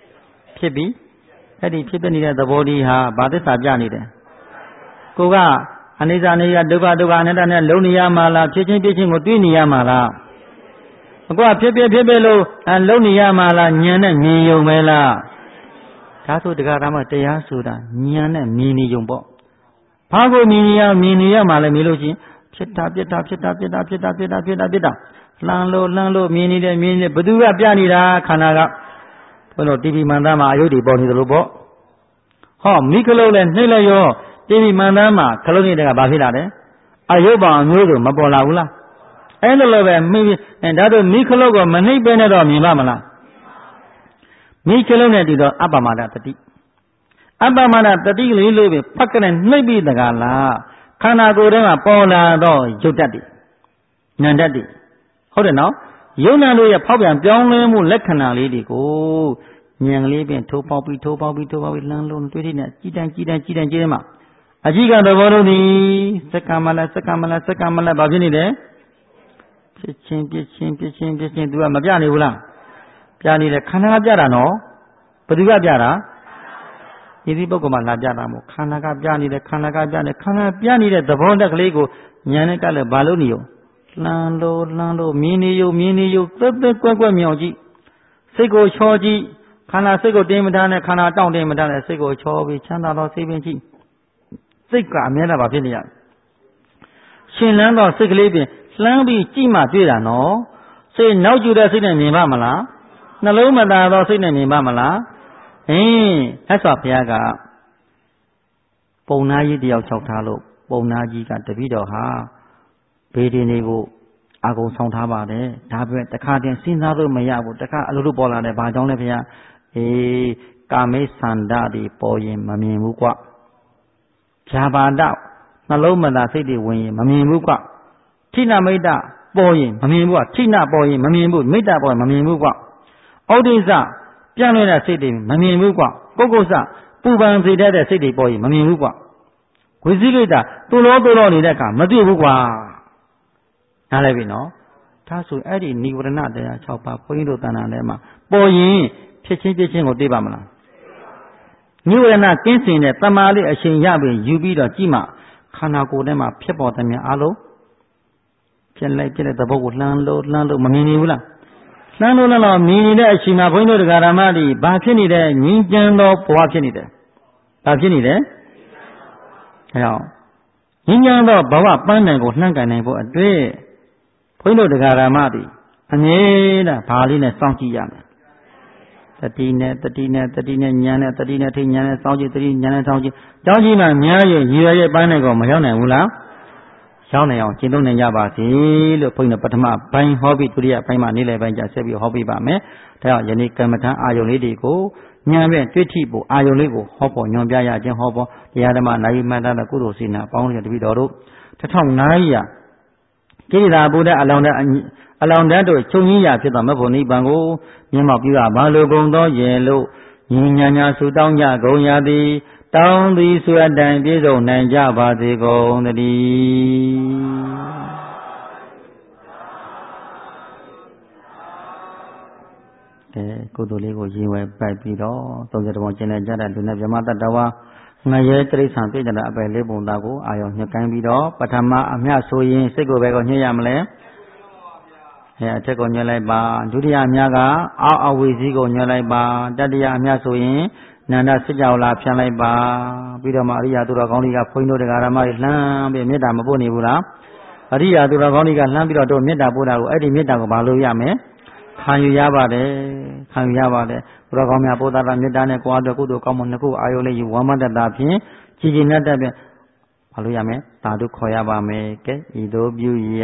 အဲ့ဒီဖြစ်နေတဲ့သဘောကြီးဟာဘာသစ္စာပြနေတယ်ကိုကအနိစ္စအနိစ္စဒုက္ခအနတ္တနဲ့လုံးနေရမှာလားဖြစ်ချင်းကိုတွေးနေရမှာလားအခုကဖြစ်လို့လုံးနေရမှာလားဉာဏ်နဲ့မြင်ယုံပဲလားဒါဆိုတရားဓမ္မတရားဆိုတာဉာဏ်နဲ့မြင်နေယုံပေါ့ဘာကိုမြင်နေရမှာလဲမေးလို့ချင်းဖြစ်တာလှမ်းလို့မြင်နေဘယ်သူကပြနေတာခန္ဓာကဘုလို့ TV မှန်သားမှာအယုတ်တွေပေါ်နေတယ်လို့ပေါ့ဟောမိခလုံးနဲ့နှိမ့်လိုက်ရော TV မှန်သားမှာခလုံးတွေကဘာဖြစ်လာတယ်အယုတ်ပေါင်းအမျိုးစုမပေါ်လာဘူးလားအဲ့လိုပဲမိဒါတို့မိခလုံးကမနှိမ့်ပဲနဲ့တော့မြင်ပါမလားမိချလုံးနဲ့တည်တော့အပ္ပမဒတတိအပ္ပမဒတတိလေးလို့ပဲဖက်ကနဲ့နှိပ်ပြီးတကားလားခန္ဓာကိုယ်ထဲမှာပေါ်လာတော့ရုပ်တတ်တယ်ဉာဏ်တတ်တယ်ဟုတ်တယ်နော်ယုံနာတို့ရဲ့ဖောက်ပြန်ပြောင်းလဲမှုလက္ခဏာလေးတွေကိုဉာဏ်ကလေးဖြင့်ထိုးပေါက်ပြီးလှမ်းလုံးတွေးတဲ့ကြီးတန်းမှာအကြီးကသဘောလုံးဒီစက္ကမလဘာဖြစ်နေတယ်ဖြစ်ချင်းသူကမပြနေဘူးလားပြနေတယ်ခန္ဓာကပြတာနော်ဘယ်သူကပြတာဒီပုဂ္ဂိုလ်မှလာပြတာမို့ခန္ဓာကပြနေတယ်ခန္ဓာပြနေတဲ့သဘောတက်ကလေးကိုဉာဏ်နဲ့ကလည်းဘာလို့နေရောလှမ်းလို့မြင်နေရုံသက်ကွက်မြောင်ကြည့်စိတ်ကိုချောကြည့်ခန္ဓာစိတ်ကိုတင်းမထားနဲ့ခန္ဓာတောင့်တင်းမထားနဲ့စိတ်ကိုချောပြီးချမ်းသာတော့စိတ်ပင်ကြည့်စိတ်ကအမြဲတမ်းဖြစ်နေရရှင်လန်းတော့စိတ်ကလေးပင်လှမ်းပြီးကြည့်မှတွေ့တာနော်စိတ်နောက်ကျတဲ့စိတ်နဲ့မြင်ပါမလားနှလုံးမသာသောစိတ်နဲ့မြင်ပါမလားဟက်စွာဘုရားကပုံနာကြီးတယောက်၆ထားလို့ပုံနာကြီးကတပည့်တော်ဟာဘေးဒင်းတွေကိုအာကုံဆောင်ထားပါတယ်ဒါပေမဲ့တခါတည်းစဉ်းစားလို့မရဘူးတခါအလိုလိုပေါ်လာတယ်ဘာကြောင့်လဲဘုရားကာမိသန္ဒတွေပေါ်ရင်မမြင်ဘူးကွဖြာပါဒနှလုံးမသာစိတ်တွေဝင်ရင်မမြင်ဘူးကွထိနမိတ်တပေါ်ရင်မမြင်ဘူးကွထိနပေါ်ရင်မမြင်ဘူးမိတ္တပေါ်ရင်မမြင်ဘူးကွဩဒိစ္စပြန့်လွှဲတဲ့စိတ်တွေမမြင်ဘူးကွပုဂ္ဂိုလ်စပူပန်စေတတ်တဲ့စိတ်တွေပေါ်ရင်မမြင်ဘူးကွဝိသိကိတတူလောနေတဲ့အခါမတွေ့ဘူးကွာနားလည်ပြီနော်ဒါဆိုအဲ့ဒီနိဝရဏတရား6ပါးဘုန်းကြီးတို့တဏ္ဍာထဲမှာပေါ်ရင်ဖြစ်ချင်းကိုသိပါမလားနိဝရဏကင်းစင်တဲ့တမာလေးအရှင်ရပြီယူပြီးတော့ကြည့်မှခန္ဓာကိုယ်ထဲမှာဖြစ်ပေါ်တဲ့များအလုံးဖြစ်လိုက်တဲ့ဘုတ်ကိုလှမ်းလို့မမြင်နေဘူးလားလှမ်းလို့မြင်နေတဲ့အချိန်မှာဘုန်းကြီးတို့တရားဓမ္မတွေဘာဖြစ်နေတယ်ငြင်းကြမ်းသောဘဝဖြစ်နေတယ်ဘာဖြစ်နေတယ်အဲတော့ငြင်းကြမ်းသောဘဝပန်းတိုင်ကိုနှံ့ကန်နိုင်ဖို့အတွက်ဘုန်းကြီးတို့တရားဓမ္မတွေအမြဲတမ်းဘာလေးနဲ့စောင့်ကြည့်ရမယ်တတိနဲ့ဉာဏ်နဲ့တတိနဲ့ထိဉာဏ်နဲ့စောင့်ကြည့်တတိဉာဏ်နဲ့စောင့်ကြည့်ကြောင်းကြည့်မှများရဲ့ရည်ရွယ်ရဲ့ပန်းတိုင်ကိုမရောက်နိုင်ဘူးလားရောက်နိုင်အောင်ကျင့်သုံးနိုင်ကြပါစေလို့ဘုန်းကြီးတို့ပထမပိုင်းဟောပြီးဒုတိယပိုင်းမှာနေ့လယ်ပိုင်းကျဆက်ပြီးဟောပြပါမယ်ဒါကြောင့်ယနေ့ကမ္မထံအာယုံလေးတွေကိုဉာဏ်ဖြင့်တွေ့ထိဖို့အာယုံလေးကိုဟောပေါ်ညွှန်ပြရခြင်းဟောပေါ်တရားဓမ္မနိုင်မှန်တဲ့ကုသိုလ်စေနာပေါင်းရတပည့်တော်တို့1900ကိရိတာဘုဒ္ဓအလောင်းတန်းတို့ချုပ်ရင်းရဖြစ်သောမဘုံနိဗ္ဗာန်ကိုမျက်မှောက်ပြုရပါလိုကုန်သောရေလို့ညီညာဆုတောင်းကြကုန်ရသည်တောင်းသည်ဆိုအတိုင်းပြည့်စုံနိုင်ကြပါစေကုန်သတည်းကုသိုလ်လေးကိုရင်ဝယ်ပိုက်ပြီးတော့30ပုံကျင်နေကြတဲ့လူနဲ့ဗြဟ္မတတဝါငရဲတိရစ္ဆာန်ပြည့်ကြတဲ့အပယ်လေးပုံသားကိုအာယုံညှက်ကိုင်းပြီးတော့ပထမအမြဆိုရင်စိတ်ကိုပဲကိုညှက်ရမလဲအထက်ကိုညှက်လိုက်ပါဒုတိယအမြကအောက်အဝိဇီကိုညှက်လိုက်ပါတတိယအမြဆိုရင်နန္ဒစစ်ကြောလာဖြန့်လိုက်ပါပြီးတော့မှအရိယာသူတော်ကောင်းတွေကဘုန်းကြီးတို့တရားဓမ္မတွေလှမ်းပြီးမေတ္တာမပို့နေဘူးလားအရိယာသူတော်ကောင်းတွေကလှမ်းပြီးတော့တို့မေတ္တာပို့တာကိုအဲ့ဒီမေတ္တာကိုဘာလို့ရမယ်ခံယူရပါတယ်သူတော်ကောင်းများပို့တာမေတ္တာနဲ့ကိုယ်အတွက်ကုသိုလ်ကောင်းမှုနှစ်ခုအာယုလေးယူဝမ်းမတ္တတာဖြင့်ကြည်ကြည်နက်တက်ဖြင့်ဘာလို့ရမယ်သာဓုခေါ်ရပါမယ်ကဲဤသို့ပြုရ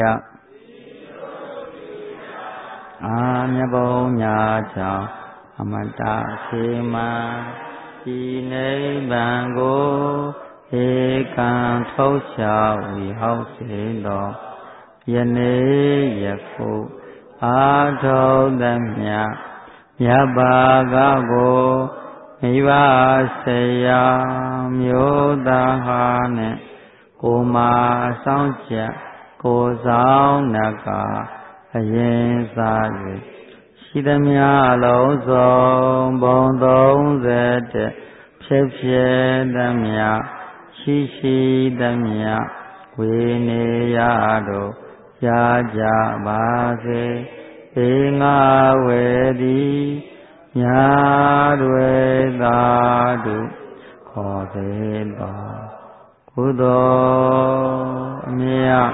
အာမြတ်ဘုံညာချောင်းအမတ္တခေမဒီနိဗ္ဗာန်ကိုဧကံထုတ်ချဝီဟောက်စေတော်ယနေ့ယခုအာထုံးသမျှမြတ်ဘာကကိုမိဘဆရာမျိုးသားဟာနဲ့ကိုမာဆောင်ချက်ကိုဆောင်နကအရင်စား၍ရှိသမျှလုံးစုံဘုံ30ဖြစ်သမျှရှိသမျှဝေနေရတို့ရကြပါစေေငါဝေသည်ညာတွေသာတုခေါ်သေးတော်ကုသိုလ်အမြတ်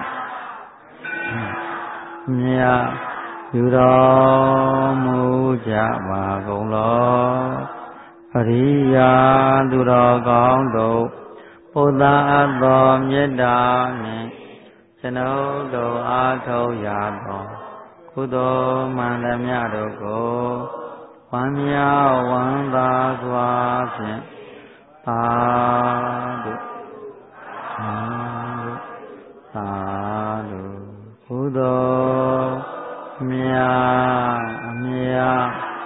ယူတော်မူကြပါကုန်လောအရိယာသူတော်ကောင်းတို့ဘုရားအတော်မေတ္တာနှင့်ကျွန်ုပ်တို့အားထုတ်ရသောကုသိုလ်မှန်သမျှတို့ကိုဝဝမ်းမြောက်ဝမ်းသာစွာဖြင့်သာဓုသာဓုကုသိုလ်မြတ်အမြတ်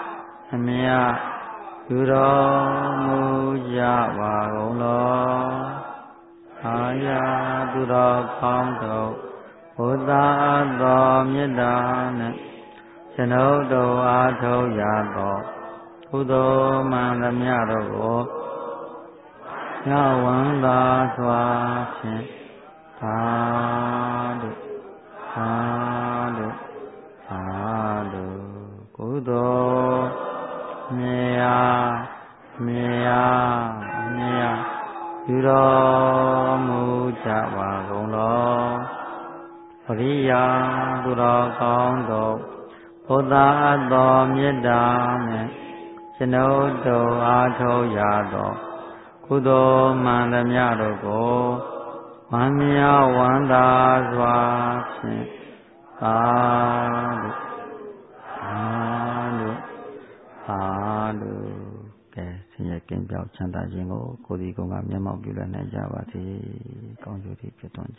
ပြုတော်မူကြပါကုန်လောအာရသူတော်ကောင်းတို့ဘုရားတော်မေတ္တာနဲ့ကျွန်ုပ်တို့အားထုတ်ရသောကုသိုလ်မှန်သမျှတို့ကိုညဝန္တာစွာဖြင့်သာဓုသာဓုသာဓုကုသိုလ်မြတ်ပြုတော်မူကြပါကုန်လောပရိယာသူတော်ကောင်းတို့ဘုရားတော်မေတ္တာနဲ့ကျွန်ုပ်တို့အားထုတ်ရသောကုသိုလ်မှန်သမျှတို့ကိုဝမ်းမြောက်ဝမ်းသာစွာဖြင့်သာဓုသာဓုကဲဆင်းရဲကင်းပြောက်ချမ်းသာခြင်းကိုကိုယ်ဒီကုံကမျက်မှောက်ပြုလည်နိုင်ကြပါစေကောင်းကျိုးတွေဖြစ်တော်